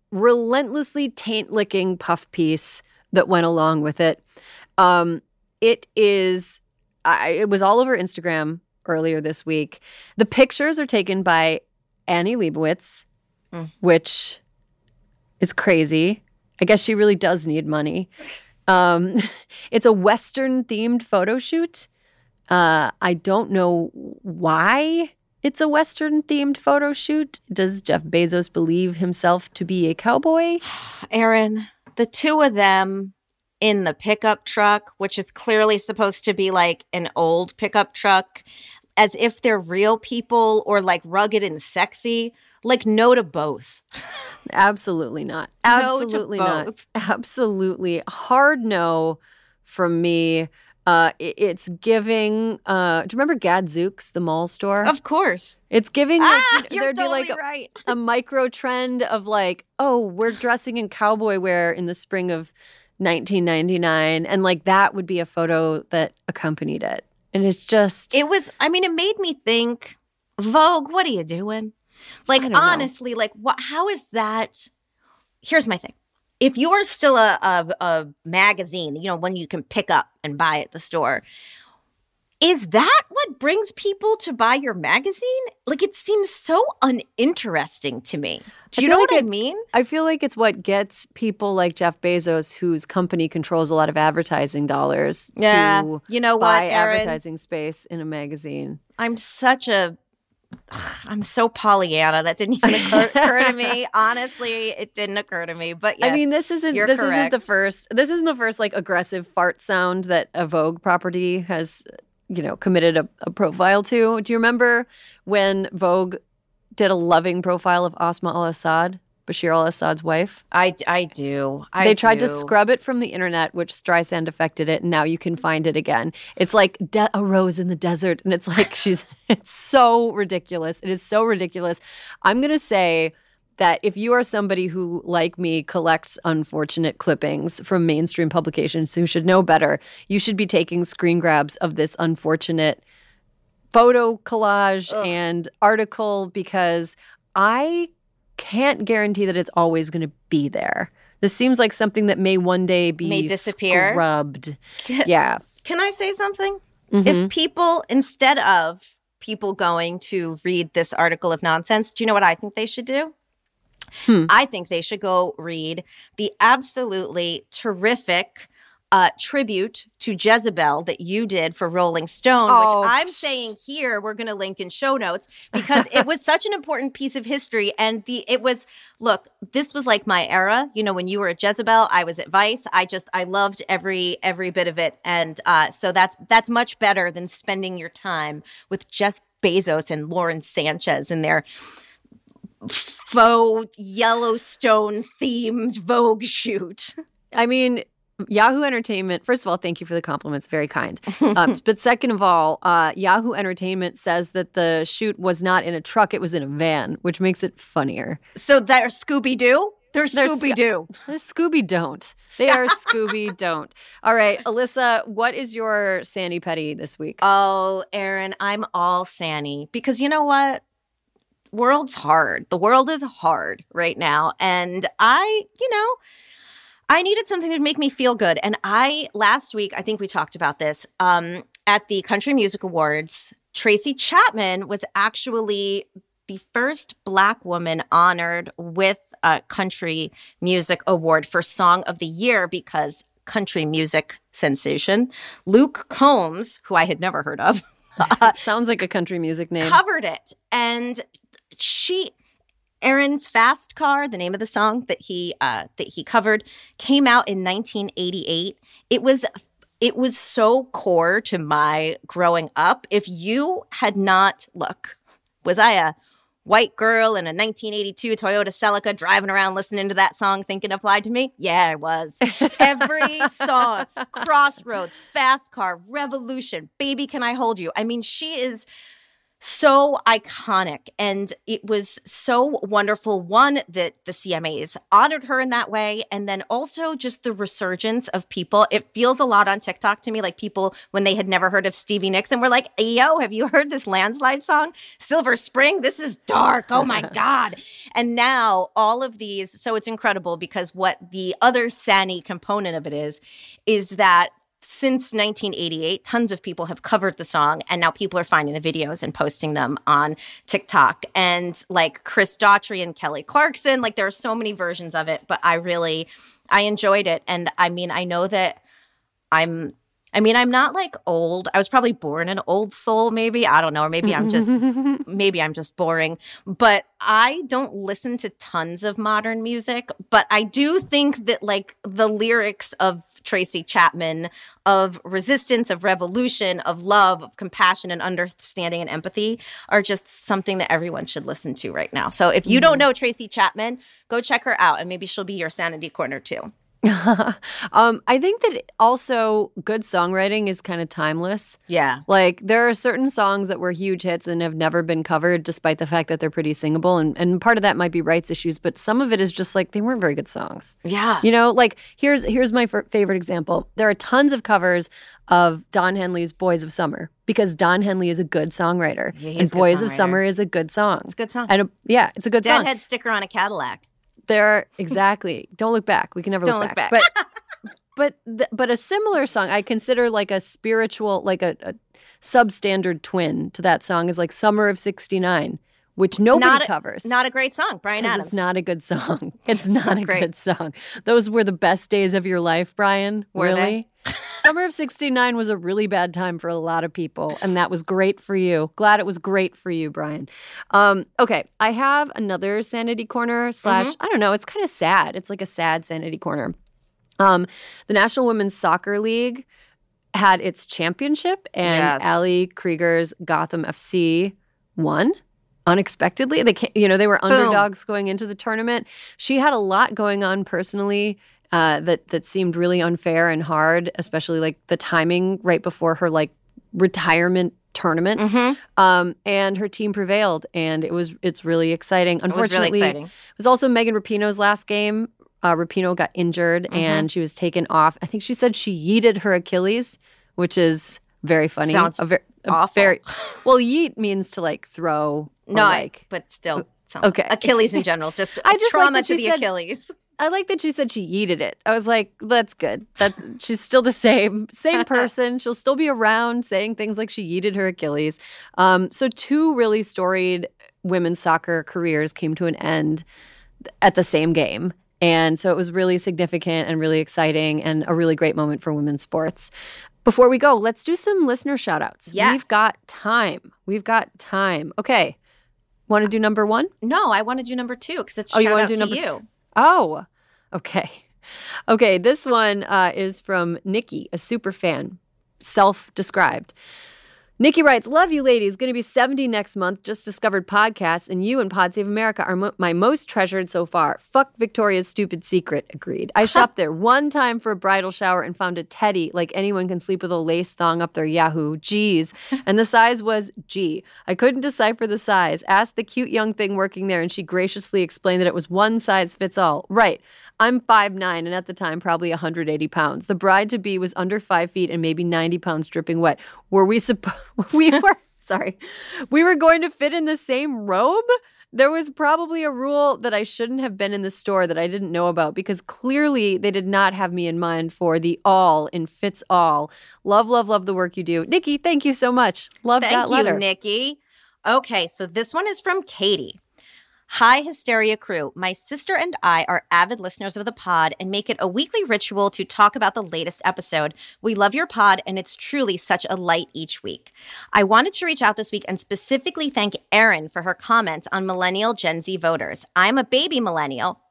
relentlessly taint-licking puff piece that went along with it. Um, it is, I, it was all over Instagram earlier this week. The pictures are taken by Annie Leibovitz, mm. which is crazy. I guess she really does need money. Um, it's a Western-themed photo shoot. Uh, I don't know why it's a Western-themed photo shoot. Does Jeff Bezos believe himself to be a cowboy? Erin, the two of them in the pickup truck, which is clearly supposed to be like an old pickup truck, as if they're real people or like rugged and sexy. Like, no to both. Absolutely not. Absolutely no to not. both. Absolutely. Hard no from me. Uh, it, it's giving, uh, do you remember Gadzooks, the mall store? Of course. It's giving, like, ah, you know, you're there'd totally be like a, right. a micro trend of like, oh, we're dressing in cowboy wear in the spring of nineteen ninety-nine. And like that would be a photo that accompanied it. And it's just. It was, I mean, it made me think, Vogue, what are you doing? Like, honestly, know. like, what? How is that? Here's my thing. If you're still a, a, a magazine, you know, one you can pick up and buy at the store, is that what brings people to buy your magazine? Like, it seems so uninteresting to me. Do you know like what it, I mean? I feel like it's what gets people like Jeff Bezos, whose company controls a lot of advertising dollars, yeah. to you know buy what, Erin? advertising space in a magazine. I'm such a... I'm so Pollyanna. That didn't even occur, occur to me. Honestly, it didn't occur to me. But yes, I mean, this isn't you're this correct. isn't the first. This isn't the first like aggressive fart sound that a Vogue property has, you know, committed a, a profile to. Do you remember when Vogue did a loving profile of Asma al-Assad, Bashir al-Assad's wife? I, I do. I they tried do. to scrub it from the internet, which Streisand affected it, and now you can find it again. It's like de- a rose in the desert, and it's like she's – it's so ridiculous. It is so ridiculous. I'm going to say that if you are somebody who, like me, collects unfortunate clippings from mainstream publications who should know better, you should be taking screen grabs of this unfortunate photo collage Ugh. and article because I – can't guarantee that it's always going to be there. This seems like something that may one day be may disappear. Scrubbed. Can, yeah. Can I say something? Mm-hmm. If people, instead of people going to read this article of nonsense, do you know what I think they should do? Hmm. I think they should go read the absolutely terrific Uh, tribute to Jezebel that you did for Rolling Stone, oh. which I'm saying here we're going to link in show notes because it was such an important piece of history. And the it was, look, this was like my era. You know, when you were at Jezebel, I was at Vice. I just, I loved every every bit of it. And uh, so that's that's much better than spending your time with Jeff Bezos and Lauren Sanchez and their faux Yellowstone themed Vogue shoot. I mean, Yahoo Entertainment, first of all, thank you for the compliments. Very kind. Um, but second of all, uh, Yahoo Entertainment says that the shoot was not in a truck, it was in a van, which makes it funnier. So they're Scooby-Doo? They're Scooby-Doo. They're Scooby-Don't. They are Scooby-Don't. All right, Alyssa, what is your Sani Petty this week? Oh, Erin, I'm all Sani. Because you know what? World's hard. The world is hard right now. And I, you know... I needed something that would make me feel good. And I, last week, I think we talked about this, um, at the Country Music Awards, Tracy Chapman was actually the first Black woman honored with a Country Music Award for Song of the Year because country music sensation Luke Combs, who I had never heard of. uh, Sounds like a country music name. Covered it. And she... Erin, Fast Car, the name of the song that he uh, that he covered, came out in nineteen eighty-eight. It was it was so core to my growing up. If you had not, look, was I a white girl in a nineteen eighty-two Toyota Celica driving around listening to that song thinking it applied to me? Yeah, I was. Every song, Crossroads, Fast Car, Revolution, Baby Can I Hold You? I mean, she is... so iconic. And it was so wonderful, one, that the C M As honored her in that way. And then also just the resurgence of people. It feels a lot on TikTok to me, like people, when they had never heard of Stevie Nicks and were like, yo, have you heard this Landslide song? Silver Spring? This is dark. Oh my God. And now all of these, so it's incredible because what the other Sanny component of it is, is that since nineteen eighty-eight, tons of people have covered the song, and now people are finding the videos and posting them on TikTok. And like Chris Daughtry and Kelly Clarkson, like there are so many versions of it, but I really, I enjoyed it. And I mean, I know that I'm, I mean, I'm not like old. I was probably born an old soul, maybe. I don't know. Or maybe I'm just, maybe I'm just boring. But I don't listen to tons of modern music. But I do think that like the lyrics of Tracy Chapman, of resistance, of revolution, of love, of compassion and understanding and empathy are just something that everyone should listen to right now. So if you mm-hmm. don't know Tracy Chapman, go check her out and maybe she'll be your sanity corner too. um, I think that also good songwriting is kind of timeless. Yeah. Like there are certain songs that were huge hits and have never been covered despite the fact that they're pretty singable. And, and part of that might be rights issues, but some of it is just like they weren't very good songs. Yeah. You know, like here's here's my f- favorite example. There are tons of covers of Don Henley's Boys of Summer because Don Henley is a good songwriter. Yeah, and Boys of Summer is a good song. It's a good song. And a, yeah, it's a good Deadhead song. Deadhead sticker on a Cadillac. There, exactly. Don't look back. We can never Don't look, look back. back. But but th- but a similar song I consider like a spiritual, like a, a substandard twin to that song is like Summer of sixty-nine, which nobody not a, covers. Not a great song, Bryan Adams. It's not a good song. It's, it's not, not a great. good song. Those were the best days of your life, Bryan. Were really? they? Summer of sixty-nine was a really bad time for a lot of people, and that was great for you. Glad it was great for you, Bryan. Um, okay, I have another Sanity Corner slash, mm-hmm. I don't know, it's kind of sad. It's like a sad Sanity Corner. Um, the National Women's Soccer League had its championship, and yes. Ali Krieger's Gotham F C won. Unexpectedly. They can't, you know, they were underdogs Boom. going into the tournament. She had a lot going on personally uh, that that seemed really unfair and hard, especially like the timing right before her like retirement tournament. Mm-hmm. Um, and her team prevailed, and it was it's really exciting. Unfortunately, it was really exciting. It was also Megan Rapinoe's last game. Uh, Rapinoe got injured, mm-hmm. and she was taken off. I think she said she yeeted her Achilles, which is very funny. Sounds a ver- a awful. Very, well, yeet means to like throw. No, like, I, but still, sounds okay. Achilles in general, just, I just trauma like to the said, Achilles. I like that she said she yeeted it. I was like, that's good. That's she's still the same, same person. She'll still be around saying things like she yeeted her Achilles. Um, so two really storied women's soccer careers came to an end at the same game. And so it was really significant and really exciting and a really great moment for women's sports. Before we go, let's do some listener shout outs. Yes. We've got time. We've got time. Okay. Want to do number one? No, I want to do number two because it's oh, shout you want out to do number you. Two? Oh, okay. Okay, this one uh, is from Nikki, a super fan, self-described. Nikki writes, love you ladies. Going to be seventy next month. Just discovered podcasts, and you and Pod Save America are mo- my most treasured so far. Fuck Victoria's stupid secret. Agreed. I shopped there one time for a bridal shower and found a teddy like anyone can sleep with a lace thong up their Yahoo. Jeez. And the size was G. I couldn't decipher the size. Asked the cute young thing working there, and she graciously explained that it was one size fits all. Right. I'm five nine and at the time probably one hundred eighty pounds. The bride-to-be was under five feet and maybe ninety pounds dripping wet. Were we supposed... we were... Sorry. We were going to fit in the same robe? There was probably a rule that I shouldn't have been in the store that I didn't know about because clearly they did not have me in mind for the all in fits all. Love, love, love the work you do. Nikki, thank you so much. Love thank that letter. Thank you, Nikki. Okay, so this one is from Katie. Hi, Hysteria crew. My sister and I are avid listeners of the pod and make it a weekly ritual to talk about the latest episode. We love your pod, and it's truly such a light each week. I wanted to reach out this week and specifically thank Erin for her comments on millennial Gen Z voters. I'm a baby millennial.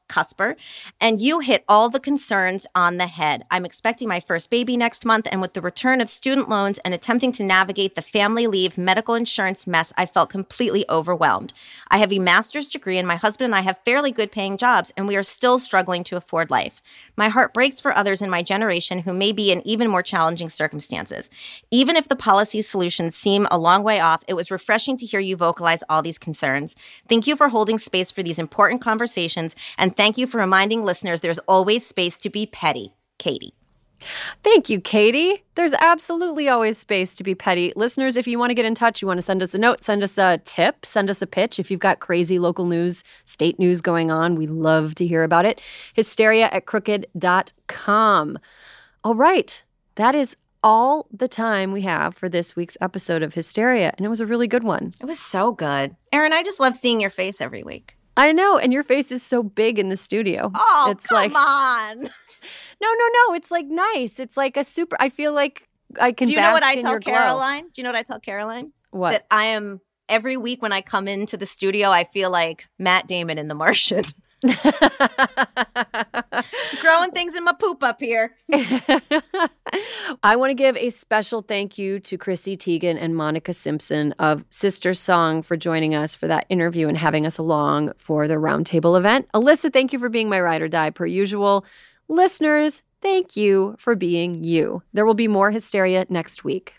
Cusper, and you hit all the concerns on the head. I'm expecting my first baby next month, and with the return of student loans and attempting to navigate the family leave medical insurance mess, I felt completely overwhelmed. I have a master's degree, and my husband and I have fairly good paying jobs, and we are still struggling to afford life. My heart breaks for others in my generation who may be in even more challenging circumstances. Even if the policy solutions seem a long way off, it was refreshing to hear you vocalize all these concerns. Thank you for holding space for these important conversations, and thank you for reminding listeners there's always space to be petty. Katie. Thank you, Katie. There's absolutely always space to be petty. Listeners, if you want to get in touch, you want to send us a note, send us a tip, send us a pitch. If you've got crazy local news, state news going on, we love to hear about it. Hysteria at crooked dot com. All right. That is all the time we have for this week's episode of Hysteria, and it was a really good one. It was so good. Erin, I just love seeing your face every week. I know, and your face is so big in the studio. Oh, it's come like, on. No, no, no. It's like nice. It's like a super, I feel like I can Do you know what I bask in tell your glow. Caroline? Do you know what I tell Caroline? What? That I am, every week when I come into the studio, I feel like Matt Damon in The Martian. Just growing things in my poop up here. I want to give a special thank you to Chrissy Teigen and Monica Simpson of Sister Song for joining us for that interview and having us along for the roundtable event. Alyssa, thank you for being my ride or die per usual. Listeners, thank you for being you. There will be more Hysteria next week.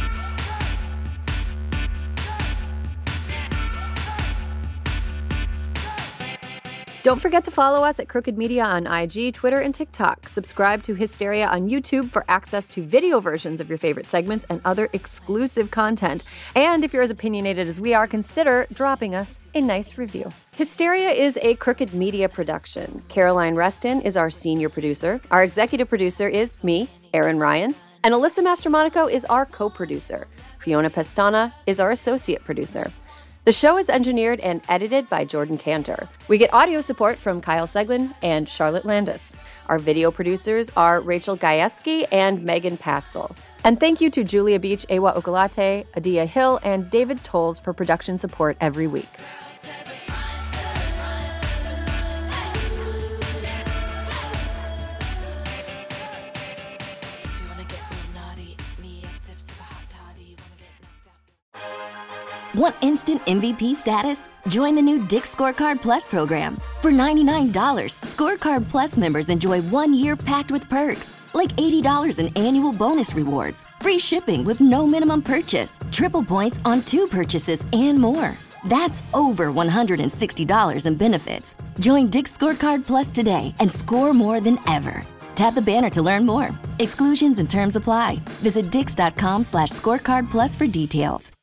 Don't forget to follow us at Crooked Media on I G, Twitter, and TikTok. Subscribe to Hysteria on YouTube for access to video versions of your favorite segments and other exclusive content. And if you're as opinionated as we are, consider dropping us a nice review. Hysteria is a Crooked Media production. Caroline Reston is our senior producer. Our executive producer is me, Erin Ryan. And Alyssa Mastromonaco is our co-producer. Fiona Pestana is our associate producer. The show is engineered and edited by Jordan Cantor. We get audio support from Kyle Seglin and Charlotte Landis. Our video producers are Rachel Gajewski and Megan Patzel. And thank you to Julia Beach, Ewa Okalate, Adia Hill, and David Tolles for production support every week. Want instant M V P status? Join the new Dick's Scorecard Plus program. For ninety-nine dollars, Scorecard Plus members enjoy one year packed with perks, like eighty dollars in annual bonus rewards, free shipping with no minimum purchase, triple points on two purchases, and more. That's over one hundred sixty dollars in benefits. Join Dick's Scorecard Plus today and score more than ever. Tap the banner to learn more. Exclusions and terms apply. Visit dix.com slash scorecard plus for details.